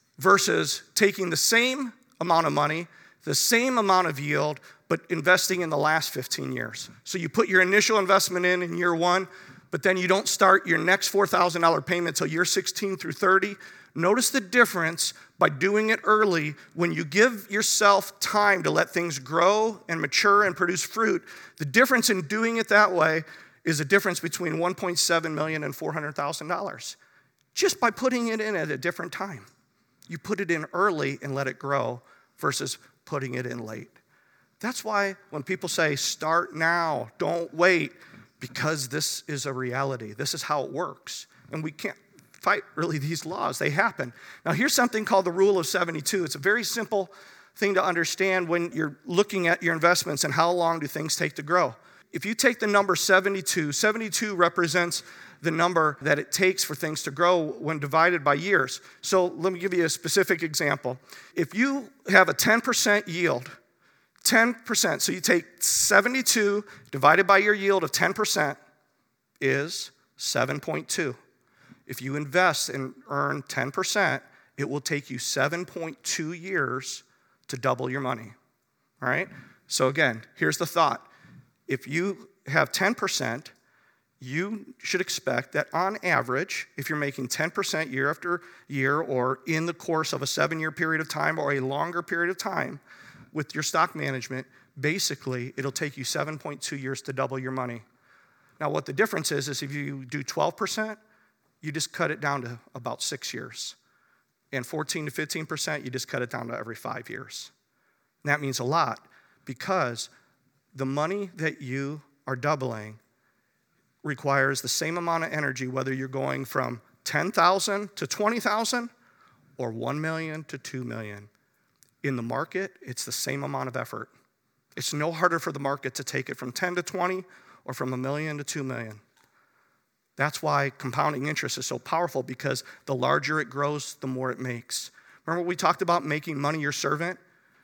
Versus taking the same amount of money, the same amount of yield, but investing in the last fifteen years. So you put your initial investment in in year one, but then you don't start your next four thousand dollars payment until year sixteen through thirty. Notice the difference by doing it early. When you give yourself time to let things grow and mature and produce fruit, the difference in doing it that way is a difference between one point seven million dollars and four hundred thousand dollars. Just by putting it in at a different time. You put it in early and let it grow versus putting it in late. That's why when people say, start now, don't wait, because this is a reality. This is how it works. And we can't, fight really these laws. They happen. Now, here's something called the rule of seventy-two. It's a very simple thing to understand when you're looking at your investments and how long do things take to grow. If you take the number seventy-two, seventy-two represents the number that it takes for things to grow when divided by years. So let me give you a specific example. If you have a ten percent yield, ten percent, so you take seventy-two divided by your yield of ten percent is seven point two. If you invest and earn ten percent, it will take you seven point two years to double your money, all right? So again, here's the thought. If you have ten percent, you should expect that on average, if you're making ten percent year after year or in the course of a seven-year period of time or a longer period of time with your stock management, basically it'll take you seven point two years to double your money. Now what the difference is, is if you do twelve percent, you just cut it down to about six years. And fourteen to fifteen percent, you just cut it down to every five years. And that means a lot because the money that you are doubling requires the same amount of energy whether you're going from ten thousand to twenty thousand or one million to two million. In the market, it's the same amount of effort. It's no harder for the market to take it from ten to twenty or from a million to two million. That's why compounding interest is so powerful because the larger it grows, the more it makes. Remember what we talked about making money your servant?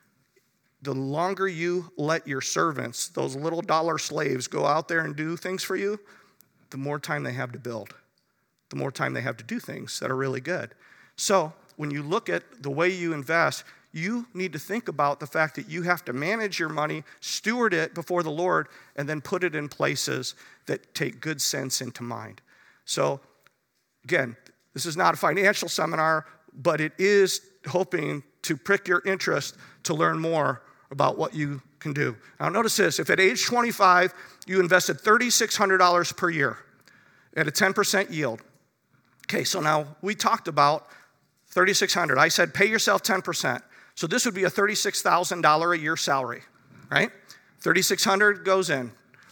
The longer you let your servants, those little dollar slaves, go out there and do things for you, the more time they have to build, the more time they have to do things that are really good. So when you look at the way you invest, you need to think about the fact that you have to manage your money, steward it before the Lord, and then put it in places that take good sense into mind. So again, this is not a financial seminar, but it is hoping to prick your interest to learn more about what you can do. Now notice this, if at age twenty-five, you invested three thousand six hundred dollars per year at a ten percent yield. Okay, so now we talked about three thousand six hundred dollars. I said pay yourself ten percent. So this would be a thirty-six thousand dollars a year salary, right? three thousand six hundred dollars goes in.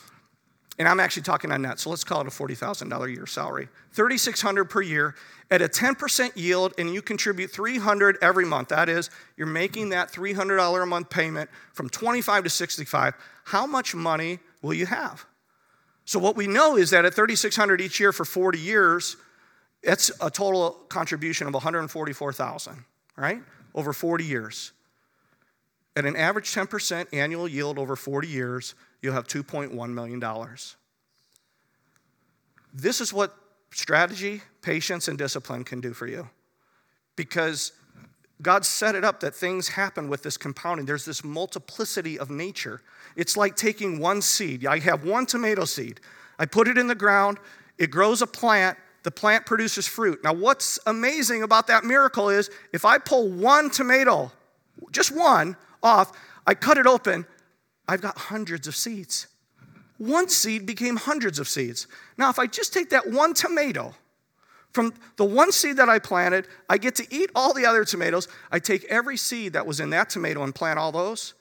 And I'm actually talking on net, so let's call it a forty thousand dollars a year salary. three thousand six hundred dollars per year at a ten percent yield, and you contribute three hundred dollars every month. That is, you're making that three hundred dollars a month payment from twenty-five to sixty-five. How much money will you have? So what we know is that at three thousand six hundred dollars each year for forty years, it's a total contribution of one hundred forty-four thousand dollars, right? Over forty years. At an average ten percent annual yield over forty years, you'll have two point one million dollars. This is what strategy, patience, and discipline can do for you. Because God set it up that things happen with this compounding. There's this multiplicity of nature. It's like taking one seed. I have one tomato seed. I put it in the ground. It grows a plant. The plant produces fruit. Now, what's amazing about that miracle is if I pull one tomato, just one, off, I cut it open, I've got hundreds of seeds. One seed became hundreds of seeds. Now, if I just take that one tomato, from the one seed that I planted, I get to eat all the other tomatoes. I take every seed that was in that tomato and plant all those.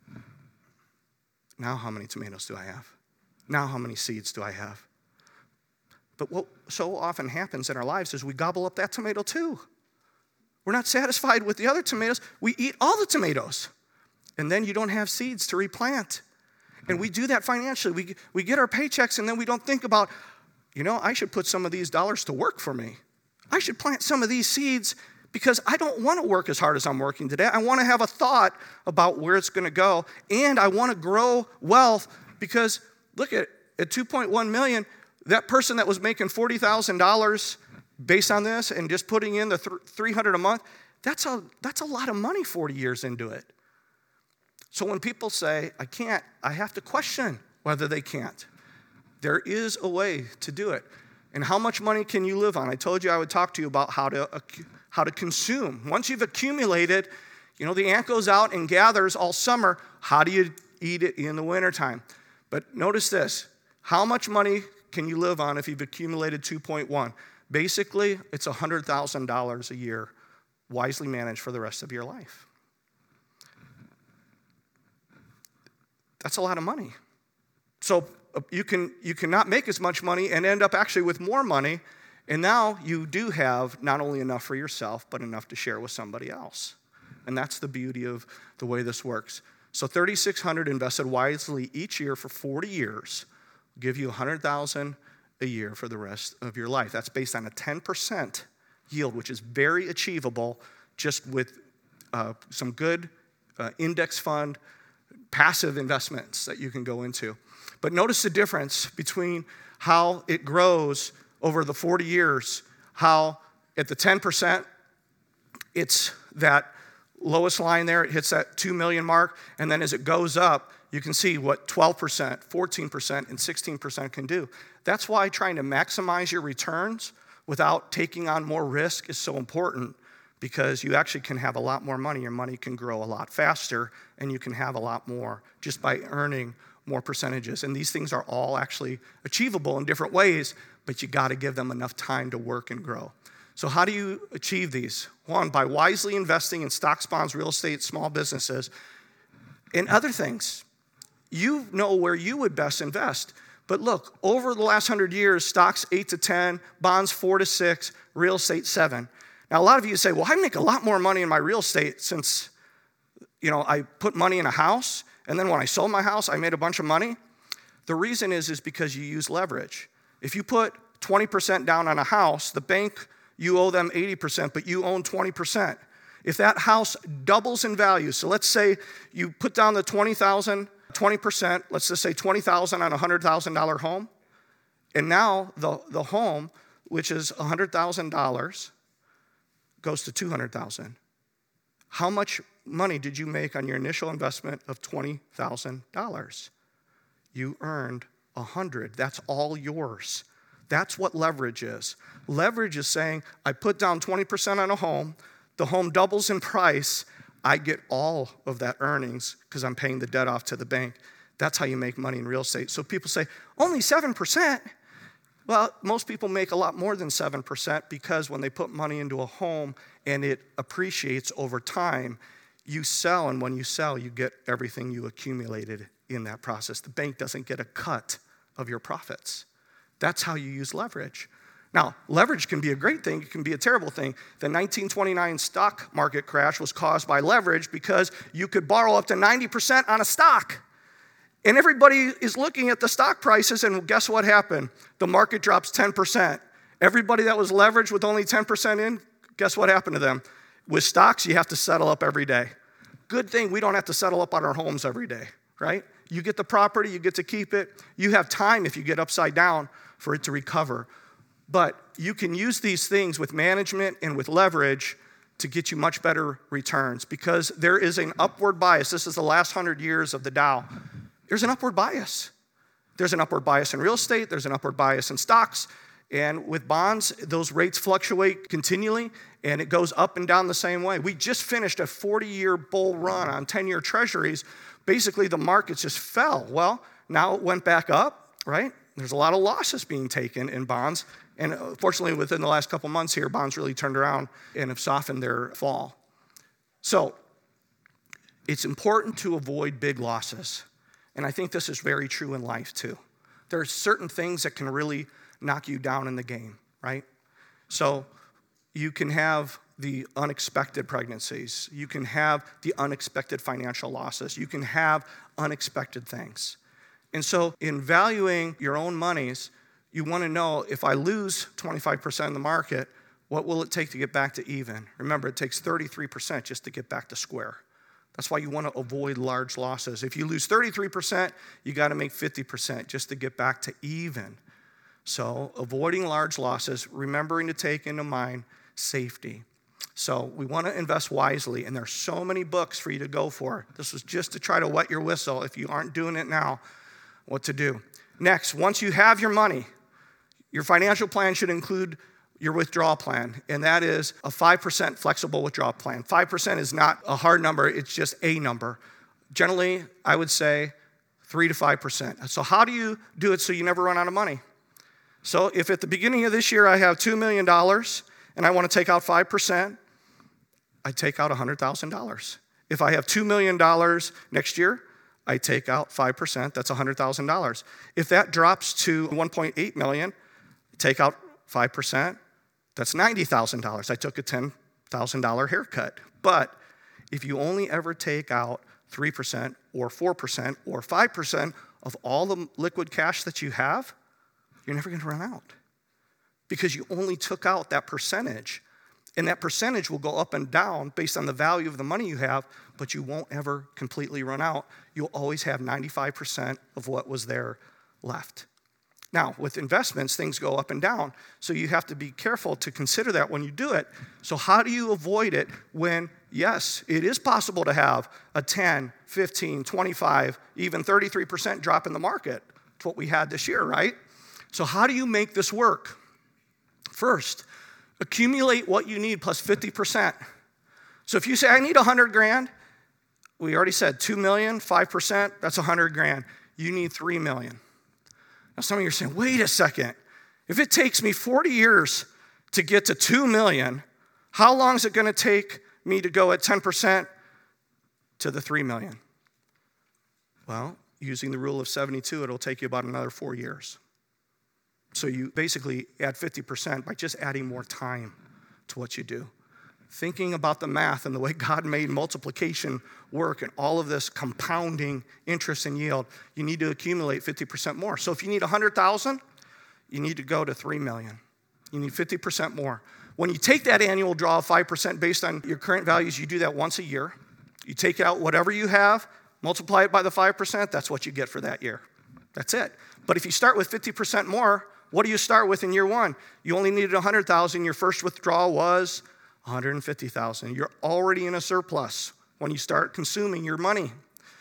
Now how many tomatoes do I have? Now how many seeds do I have? But what so often happens in our lives is we gobble up that tomato too. We're not satisfied with the other tomatoes. We eat all the tomatoes. And then you don't have seeds to replant. And we do that financially. We, we get our paychecks and then we don't think about, you know, I should put some of these dollars to work for me. I should plant some of these seeds because I don't want to work as hard as I'm working today. I want to have a thought about where it's going to go. And I want to grow wealth because, look at, at two point one million dollars, that person that was making forty thousand dollars based on this and just putting in the three hundred dollars a month, that's a, that's a lot of money forty years into it. So when people say, I can't, I have to question whether they can't. There is a way to do it. And how much money can you live on? I told you I would talk to you about how to, how to consume. Once you've accumulated, you know, the ant goes out and gathers all summer. How do you eat it in the wintertime? But notice this. How much money can you live on if you've accumulated two point one? Basically, it's one hundred thousand dollars a year, wisely managed for the rest of your life. That's a lot of money. So you can you cannot make as much money and end up actually with more money And now you do have not only enough for yourself, but enough to share with somebody else. And that's the beauty of the way this works. So three thousand six hundred dollars invested wisely each year for forty years will give you one hundred thousand dollars a year for the rest of your life. That's based on a ten percent yield, which is very achievable just with uh, some good uh, index fund, passive investments that you can go into. But notice the difference between how it grows over the forty years, how at the ten percent, it's that lowest line there, it hits that two million mark, and then as it goes up, you can see what twelve percent, fourteen percent, and sixteen percent can do. That's why trying to maximize your returns without taking on more risk is so important, because you actually can have a lot more money. Your money can grow a lot faster, and you can have a lot more just by earning more percentages. And these things are all actually achievable in different ways, but you got to give them enough time to work and grow. So how do you achieve these? One, by wisely investing in stocks, bonds, real estate, small businesses, and other things. You know where you would best invest. But look, over the last hundred years, stocks eight to ten, bonds four to six, real estate seven. Now, a lot of you say, well, I make a lot more money in my real estate since, you know, I put money in a house, and then when I sold my house, I made a bunch of money. The reason is, is because you use leverage. If you put twenty percent down on a house, the bank, you owe them eighty percent, but you own twenty percent. If that house doubles in value, so let's say you put down the twenty thousand, twenty percent, let's just say twenty thousand on a one hundred thousand dollars home, and now the, the home, which is one hundred thousand dollars, goes to two hundred thousand dollars. How much money did you make on your initial investment of twenty thousand dollars? You earned one hundred thousand dollars. That's all yours. That's what leverage is. Leverage is saying, I put down twenty percent on a home, the home doubles in price, I get all of that earnings because I'm paying the debt off to the bank. That's how you make money in real estate. So people say, only seven percent? Well, most people make a lot more than seven percent because when they put money into a home and it appreciates over time, you sell, and when you sell, you get everything you accumulated in that process. The bank doesn't get a cut of your profits. That's how you use leverage. Now, leverage can be a great thing. It can be a terrible thing. The nineteen twenty-nine stock market crash was caused by leverage because you could borrow up to ninety percent on a stock. And everybody is looking at the stock prices, and guess what happened? The market drops ten percent. Everybody that was leveraged with only ten percent in, guess what happened to them? With stocks, you have to settle up every day. Good thing we don't have to settle up on our homes every day, right? You get the property, you get to keep it. You have time if you get upside down for it to recover. But you can use these things with management and with leverage to get you much better returns because there is an upward bias. This is the last hundred years of the Dow. There's an upward bias. There's an upward bias in real estate. There's an upward bias in stocks. And with bonds, those rates fluctuate continually, and it goes up and down the same way. We just finished a forty-year bull run on ten-year treasuries. Basically, the markets just fell. Well, now it went back up, right? There's a lot of losses being taken in bonds. And fortunately, within the last couple months here, bonds really turned around and have softened their fall. So it's important to avoid big losses. And I think this is very true in life, too. There are certain things that can really knock you down in the game, right? So you can have the unexpected pregnancies. You can have the unexpected financial losses. You can have unexpected things. And so in valuing your own monies, you want to know, if I lose twenty-five percent in the market, what will it take to get back to even? Remember, it takes thirty-three percent just to get back to square. That's why you want to avoid large losses. If you lose thirty-three percent, you got to make fifty percent just to get back to even. So avoiding large losses, remembering to take into mind safety. So we want to invest wisely, and there's so many books for you to go for. This was just to try to wet your whistle. If you aren't doing it now, what to do. Next, once you have your money, your financial plan should include your withdrawal plan, and that is a five percent flexible withdrawal plan. five percent is not a hard number, it's just a number. Generally, I would say three to five percent. So how do you do it so you never run out of money? So if at the beginning of this year I have two million dollars and I want to take out five percent, I take out one hundred thousand dollars. If I have two million dollars next year, I take out five percent, that's one hundred thousand dollars. If that drops to one point eight million dollars, take out five percent, that's ninety thousand dollars. I took a ten thousand dollars haircut. But if you only ever take out three percent or four percent or five percent of all the liquid cash that you have, you're never going to run out because you only took out that percentage. And that percentage will go up and down based on the value of the money you have, but you won't ever completely run out. You'll always have ninety-five percent of what was there left. Now, with investments, things go up and down, so you have to be careful to consider that when you do it. So how do you avoid it when, yes, it is possible to have a ten, fifteen, twenty-five, even thirty-three percent drop in the market? It's what we had this year, right? So how do you make this work? First, accumulate what you need plus fifty percent. So if you say, I need one hundred grand, we already said two million, five percent, that's one hundred grand. You need three million. Now some of you are saying, wait a second. If it takes me forty years to get to two million, how long is it going to take me to go at ten percent to the three million? Well, using the rule of seventy-two, it'll take you about another four years. So you basically add fifty percent by just adding more time to what you do. Thinking about the math and the way God made multiplication work and all of this compounding interest and yield, you need to accumulate fifty percent more. So if you need one hundred thousand, you need to go to three million. You need fifty percent more. When you take that annual draw of five percent based on your current values, you do that once a year. You take out whatever you have, multiply it by the five percent, that's what you get for that year. That's it. But if you start with fifty percent more, what do you start with in year one? You only needed one hundred thousand. Your first withdrawal was one hundred fifty thousand. You're already in a surplus when you start consuming your money.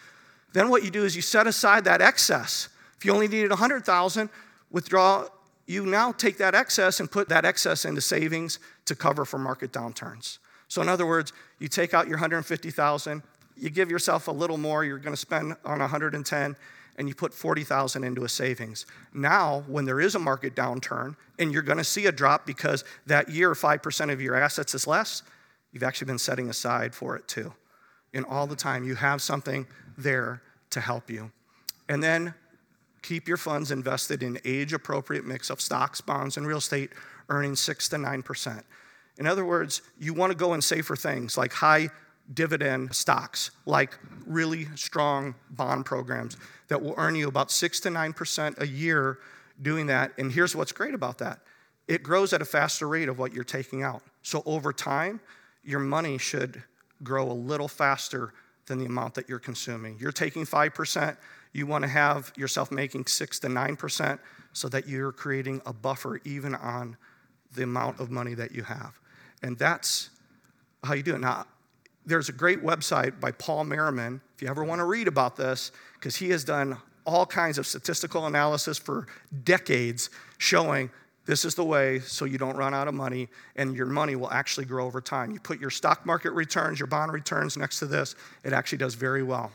Then what you do is you set aside that excess. If you only needed one hundred thousand, withdraw, you now take that excess and put that excess into savings to cover for market downturns. So in other words, you take out your one hundred fifty thousand, you give yourself a little more, you're going to spend on one hundred ten, and you put forty thousand into a savings. Now, when there is a market downturn, and you're going to see a drop because that year five percent of your assets is less, you've actually been setting aside for it too. And all the time, you have something there to help you. And then keep your funds invested in age-appropriate mix of stocks, bonds, and real estate, earning six to nine percent. In other words, you want to go and save for things like high dividend stocks, like really strong bond programs that will earn you about six to nine percent a year doing that. And here's what's great about that. It grows at a faster rate of what you're taking out. So over time, your money should grow a little faster than the amount that you're consuming. You're taking five percent, you want to have yourself making six to nine percent so that you're creating a buffer even on the amount of money that you have. And that's how you do it. Now, there's a great website by Paul Merriman, if you ever want to read about this, because he has done all kinds of statistical analysis for decades showing this is the way so you don't run out of money and your money will actually grow over time. You put your stock market returns, your bond returns next to this, it actually does very well.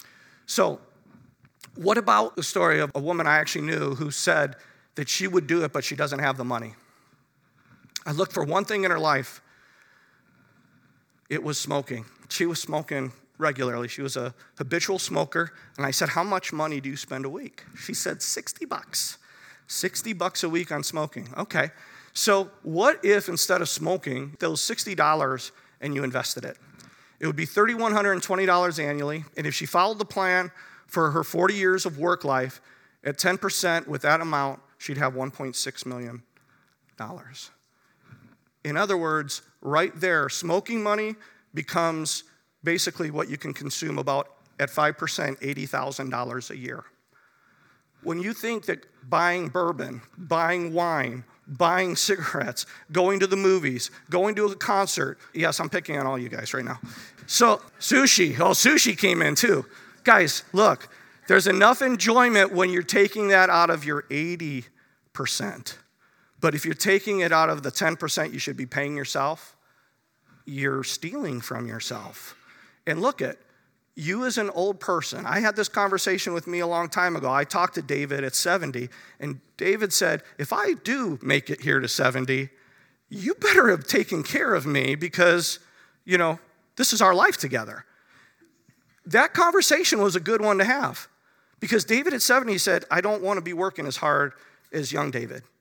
So what about the story of a woman I actually knew who said that she would do it, but she doesn't have the money? I looked for one thing in her life. It was smoking. She was smoking regularly. She was a habitual smoker. And I said, how much money do you spend a week? She said, sixty bucks. sixty bucks a week on smoking. Okay. So what if instead of smoking, those sixty dollars and you invested it? It would be three thousand one hundred twenty dollars annually. And if she followed the plan for her forty years of work life, at ten percent with that amount, she'd have one point six million dollars. In other words, right there, smoking money becomes basically what you can consume about at five percent, eighty thousand dollars a year. When you think that buying bourbon, buying wine, buying cigarettes, going to the movies, going to a concert, yes, I'm picking on all you guys right now. So sushi, oh, sushi came in too. Guys, look, there's enough enjoyment when you're taking that out of your eighty percent. But if you're taking it out of the ten percent you should be paying yourself, you're stealing from yourself. And look at, you as an old person, I had this conversation with me a long time ago. I talked to David at seventy, and David said, if I do make it here to seventy, you better have taken care of me because, you know, this is our life together. That conversation was a good one to have because David at seventy said, I don't want to be working as hard as young David.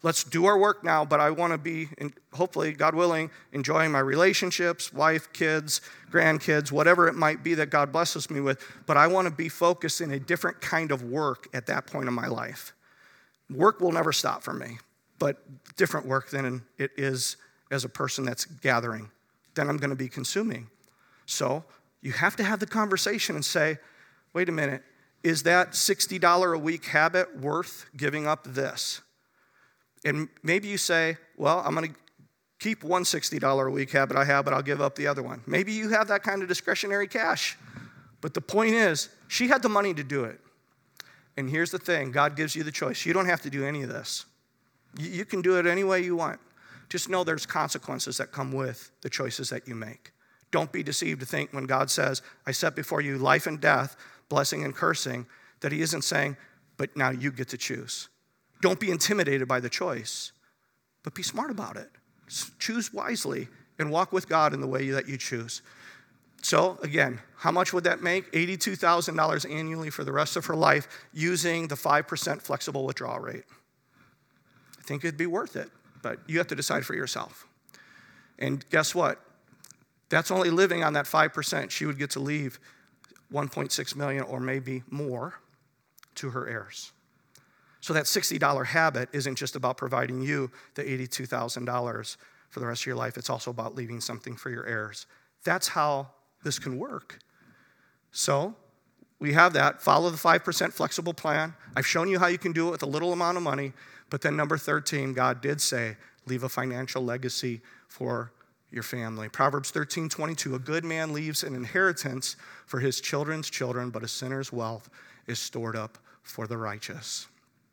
Let's do our work now, but I want to be, hopefully, God willing, enjoying my relationships, wife, kids, grandkids, whatever it might be that God blesses me with, but I want to be focused in a different kind of work at that point in my life. Work will never stop for me, but different work than it is as a person that's gathering. Then I'm going to be consuming. So you have to have the conversation and say, wait a minute, is that sixty dollars a week habit worth giving up this? And maybe you say, well, I'm going to keep one sixty dollars a week habit I have, but I'll give up the other one. Maybe you have that kind of discretionary cash. But the point is, she had the money to do it. And here's the thing, God gives you the choice. You don't have to do any of this. You can do it any way you want. Just know there's consequences that come with the choices that you make. Don't be deceived to think when God says, I set before you life and death, blessing and cursing, that he isn't saying, but now you get to choose. Don't be intimidated by the choice, but be smart about it. Choose wisely and walk with God in the way that you choose. So again, how much would that make? eighty-two thousand dollars annually for the rest of her life using the five percent flexible withdrawal rate. I think it'd be worth it, but you have to decide for yourself. And guess what? That's only living on that five percent. She would get to leave one point six million dollars or maybe more to her heirs. So that sixty dollars habit isn't just about providing you the eighty-two thousand dollars for the rest of your life. It's also about leaving something for your heirs. That's how this can work. So we have that. Follow the five percent flexible plan. I've shown you how you can do it with a little amount of money. But then number thirteen, God did say, leave a financial legacy for your family. Proverbs thirteen twenty-two, a good man leaves an inheritance for his children's children, but a sinner's wealth is stored up for the righteous.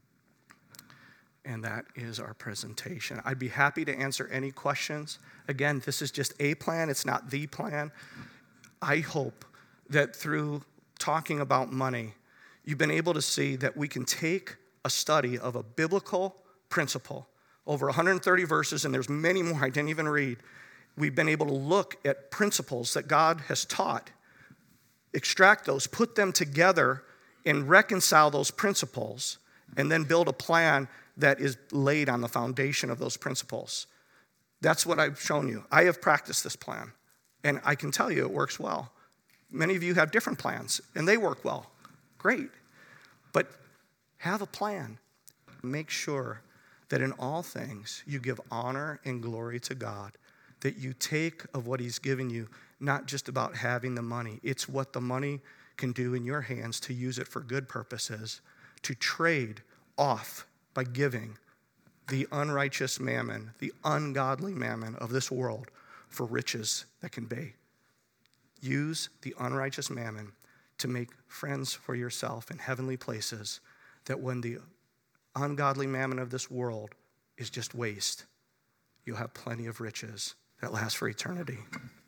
And that is our presentation. I'd be happy to answer any questions. Again, this is just a plan. It's not the plan. I hope that through talking about money, you've been able to see that we can take a study of a biblical principle, over one hundred thirty verses, and there's many more I didn't even read. We've been able to look at principles that God has taught, extract those, put them together, and reconcile those principles, and then build a plan that is laid on the foundation of those principles. That's what I've shown you. I have practiced this plan, and I can tell you it works well. Many of you have different plans, and they work well. Great. But have a plan. Make sure that in all things you give honor and glory to God, that you take of what he's given you, not just about having the money. It's what the money can do in your hands to use it for good purposes, to trade off by giving the unrighteous mammon, the ungodly mammon of this world for riches that can be. Use the unrighteous mammon to make friends for yourself in heavenly places, that when the ungodly mammon of this world is just waste, you'll have plenty of riches that last for eternity.